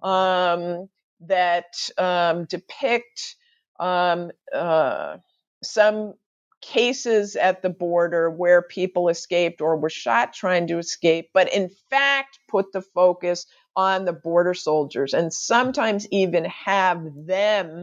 that depict some cases at the border where people escaped or were shot trying to escape, but in fact put the focus on the border soldiers, and sometimes even have them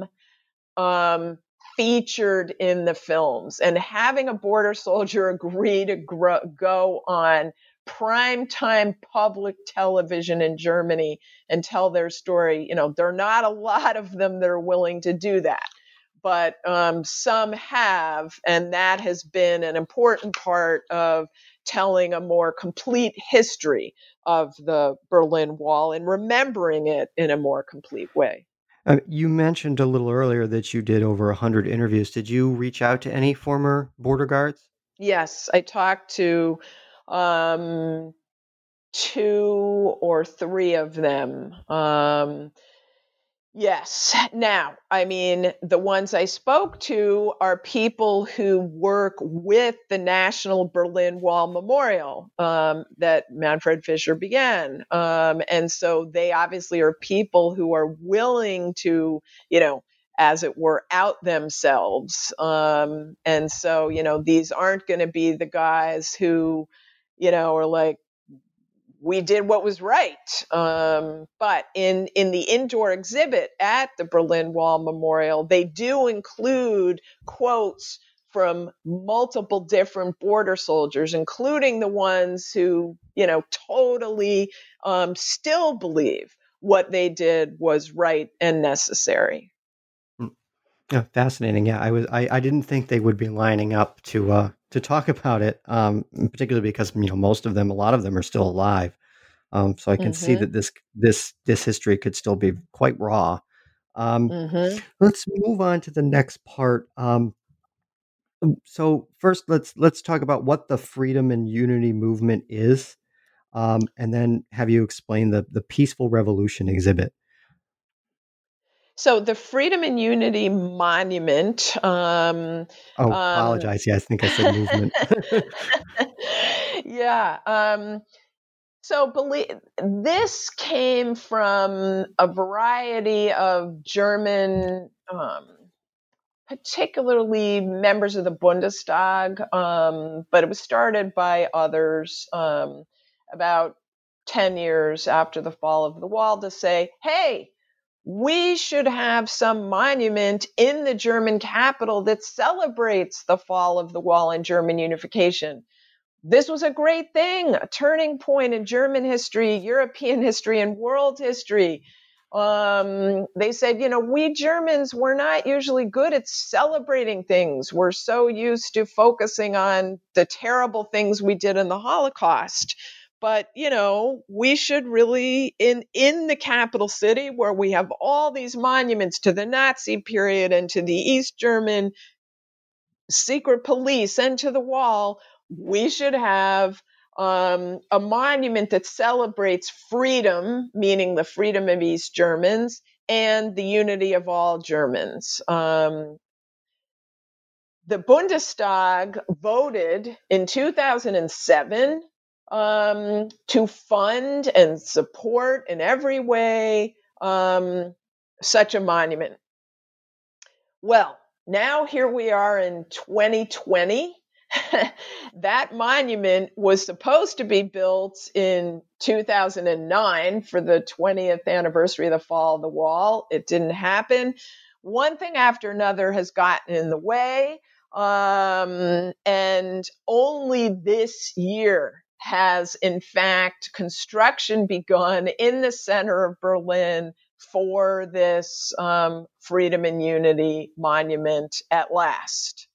featured in the films. And having a border soldier agree to go on primetime public television in Germany and tell their story, there are not a lot of them that are willing to do that. But some have, and that has been an important part of telling a more complete history of the Berlin Wall and remembering it in a more complete way. You mentioned a little earlier that you did over 100 interviews. Did you reach out to any former border guards? Yes, I talked to um, two or three of them. Yes. Now, I mean, the ones I spoke to are people who work with the National Berlin Wall Memorial that Manfred Fischer began. And so they obviously are people who are willing to, as it were, out themselves. And so, these aren't going to be the guys who, are like, we did what was right. But in the indoor exhibit at the Berlin Wall Memorial, they do include quotes from multiple different border soldiers, including the ones who, totally still believe what they did was right and necessary. Yeah, fascinating. Yeah, I didn't think they would be lining up to talk about it, particularly because most of them, a lot of them, are still alive. So I can see Mm-hmm. that this history could still be quite raw. Mm-hmm. Let's move on to the next part. So first, let's talk about what the Freedom and Unity movement is, and then have you explain the Peaceful Revolution exhibit. So the Freedom and Unity Monument. Oh, apologize. Yeah, I think I said movement. Yeah. So this came from a variety of German, particularly members of the Bundestag, but it was started by others about 10 years after the fall of the wall to say, hey, we should have some monument in the German capital that celebrates the fall of the wall and German unification. This was a great thing, a turning point in German history, European history, and world history. They said, we Germans, we're not usually good at celebrating things. We're so used to focusing on the terrible things we did in the Holocaust. But, we should really, in the capital city where we have all these monuments to the Nazi period and to the East German secret police and to the wall, we should have a monument that celebrates freedom, meaning the freedom of East Germans, and the unity of all Germans. The Bundestag voted in 2007 to fund and support in every way such a monument. Well, now here we are in 2020. That monument was supposed to be built in 2009 for the 20th anniversary of the fall of the wall. It didn't happen. One thing after another has gotten in the way. And only this year has, in fact, construction begun in the center of Berlin for this Freedom and Unity monument at last.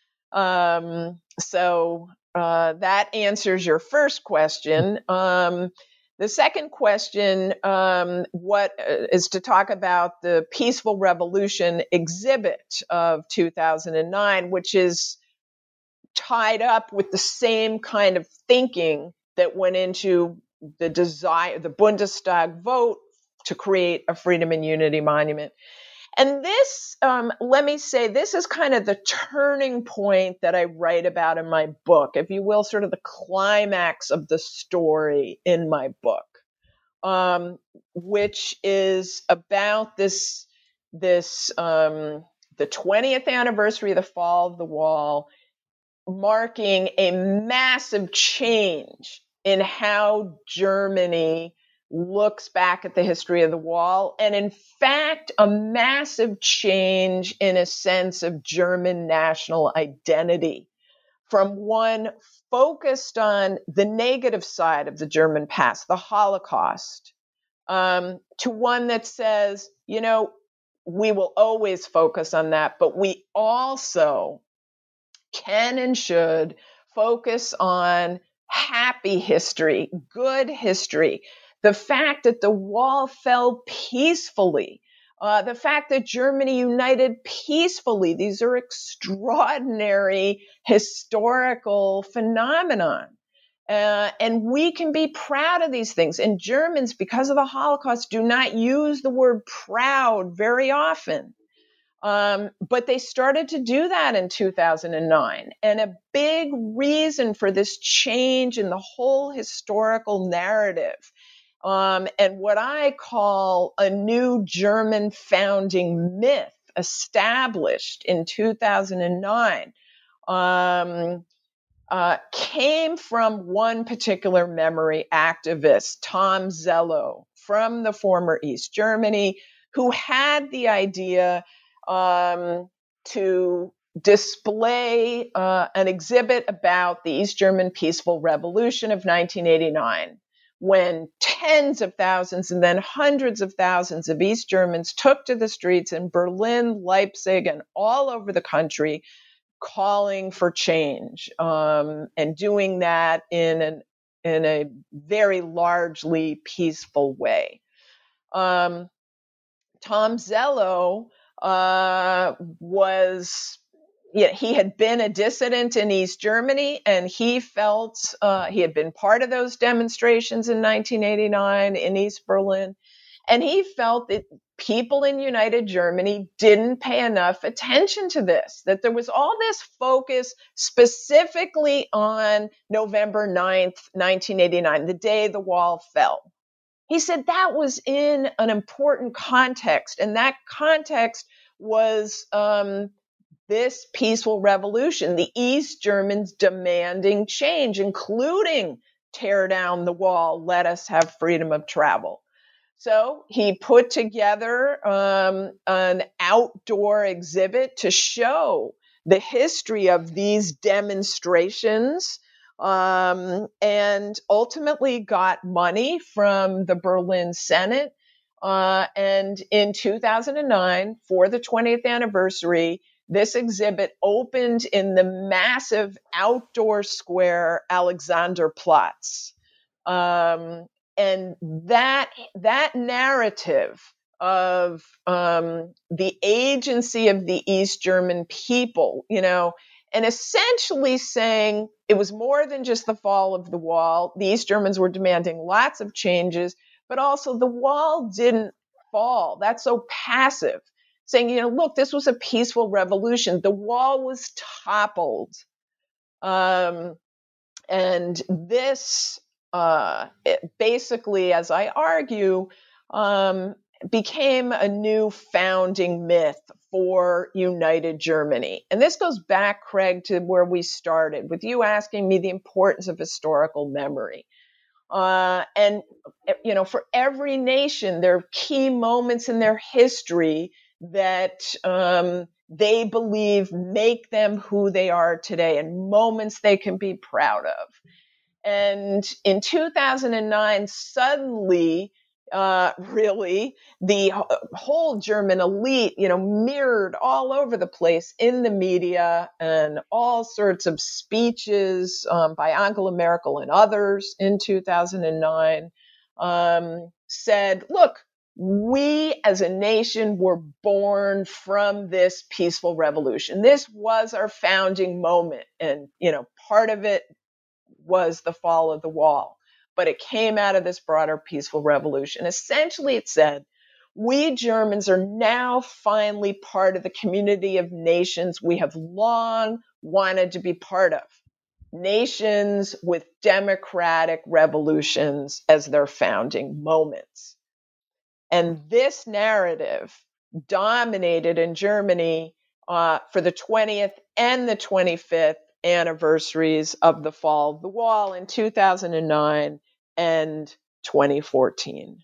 So that answers your first question. The second question is to talk about the Peaceful Revolution exhibit of 2009, which is tied up with the same kind of thinking that went into the Bundestag vote to create a Freedom and Unity monument. And this, let me say, this is kind of the turning point that I write about in my book, if you will, sort of the climax of the story in my book, which is about the 20th anniversary of the fall of the wall, marking a massive change in how Germany looks back at the history of the wall, and in fact, a massive change in a sense of German national identity from one focused on the negative side of the German past, the Holocaust, to one that says, we will always focus on that, but we also can and should focus on happy history, good history. The fact that the wall fell peacefully, The fact that Germany united peacefully, these are extraordinary historical phenomenon. And we can be proud of these things. And Germans, because of the Holocaust, do not use the word proud very often. But they started to do that in 2009. And a big reason for this change in the whole historical narrative, and what I call a new German founding myth established in 2009, came from one particular memory activist, Tom Zello, from the former East Germany, who had the idea to display an exhibit about the East German Peaceful Revolution of 1989, when tens of thousands and then hundreds of thousands of East Germans took to the streets in Berlin, Leipzig, and all over the country, calling for change, and doing that in a very largely peaceful way. Tom Zello he had been a dissident in East Germany, and he felt he had been part of those demonstrations in 1989 in East Berlin, and he felt that people in United Germany didn't pay enough attention to this, that there was all this focus specifically on November 9th, 1989, the day the wall fell. He said that was in an important context, and that context was this peaceful revolution, the East Germans demanding change, including tear down the wall, let us have freedom of travel. So he put together an outdoor exhibit to show the history of these demonstrations, and ultimately got money from the Berlin Senate. And in 2009, for the 20th anniversary, this exhibit opened in the massive outdoor square Alexanderplatz. And that narrative of the agency of the East German people, and essentially saying it was more than just the fall of the wall. The East Germans were demanding lots of changes, but also the wall didn't fall. That's so passive. Saying, look, this was a peaceful revolution. The wall was toppled. And this basically, as I argue, became a new founding myth for United Germany. And this goes back, Craig, to where we started, with you asking me the importance of historical memory. And for every nation, there are key moments in their history that they believe make them who they are today, and moments they can be proud of. And in 2009, suddenly, really, the whole German elite, mirrored all over the place in the media, and all sorts of speeches by Angela Merkel and others in 2009 said, look, we as a nation were born from this peaceful revolution. This was our founding moment. And, part of it was the fall of the wall, but it came out of this broader peaceful revolution. Essentially, it said, we Germans are now finally part of the community of nations we have long wanted to be part of. Nations with democratic revolutions as their founding moments. And this narrative dominated in Germany for the 20th and the 25th anniversaries of the fall of the wall in 2009 and 2014.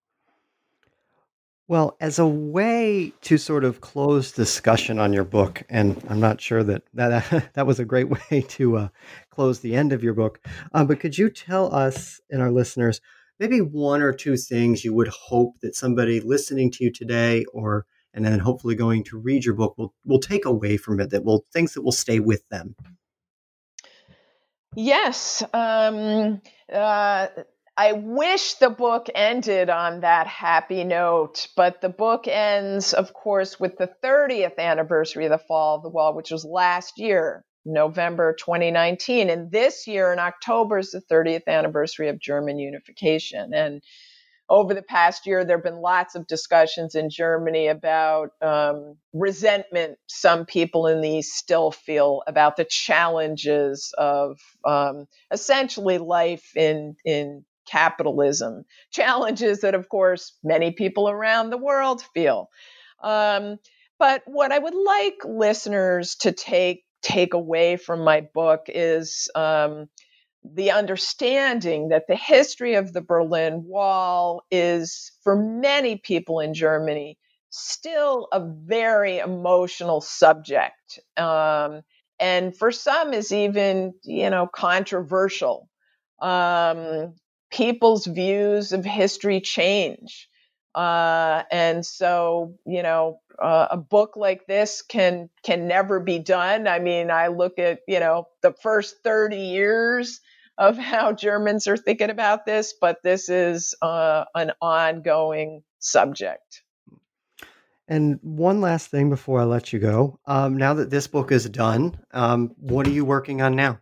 Well, as a way to sort of close discussion on your book, and I'm not sure that was a great way to close the end of your book, but could you tell us and our listeners maybe one or two things you would hope that somebody listening to you today, and then hopefully going to read your book, will take away from it, things that will stay with them? Yes. I wish the book ended on that happy note, but the book ends, of course, with the 30th anniversary of the fall of the wall, which was last year, November 2019. And this year in October is the 30th anniversary of German unification. And over the past year, there have been lots of discussions in Germany about resentment some people in the East still feel about the challenges of essentially life in capitalism, challenges that, of course, many people around the world feel. But what I would like listeners to take away from my book is the understanding that the history of the Berlin Wall is, for many people in Germany, still a very emotional subject. And for some is even, controversial. People's views of history change. And so, a book like this can never be done. I mean, I look at, the first 30 years of how Germans are thinking about this, but this is an ongoing subject. And one last thing before I let you go. Now that this book is done, what are you working on now?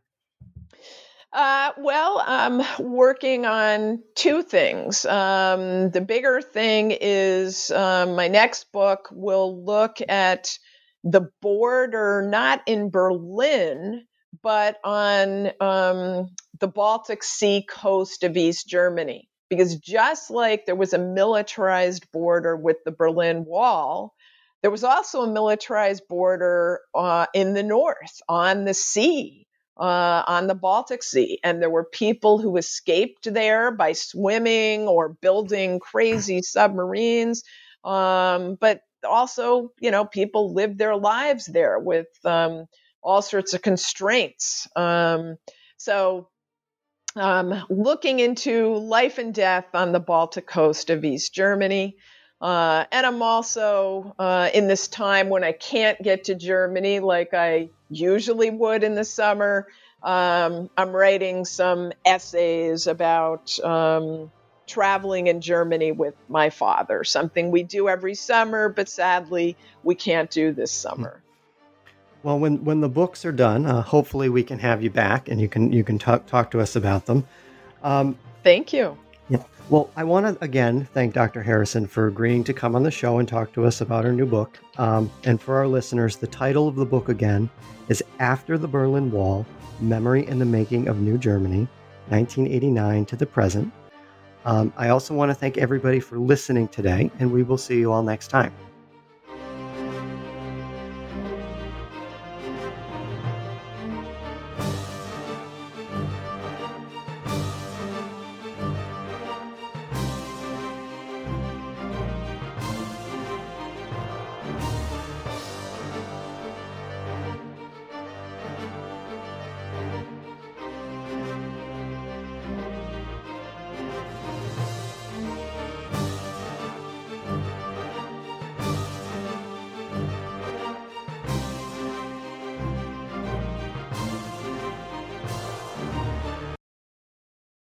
Well, I'm working on two things. The bigger thing is my next book will look at the border, not in Berlin, but on the Baltic Sea coast of East Germany. Because just like there was a militarized border with the Berlin Wall, there was also a militarized border in the north, on the sea. On the Baltic Sea. And there were people who escaped there by swimming or building crazy submarines. But also, people lived their lives there with all sorts of constraints. So looking into life and death on the Baltic coast of East Germany. And I'm also in this time when I can't get to Germany like I usually would in the summer, I'm writing some essays about traveling in Germany with my father, something we do every summer, but sadly we can't do this summer. Well, when the books are done, hopefully we can have you back and you can talk to us about them. Thank you. Yeah. Well, I want to again thank Dr. Harrison for agreeing to come on the show and talk to us about her new book. And for our listeners, the title of the book again is After the Berlin Wall, Memory in the Making of New Germany, 1989 to the Present. I also want to thank everybody for listening today, and we will see you all next time.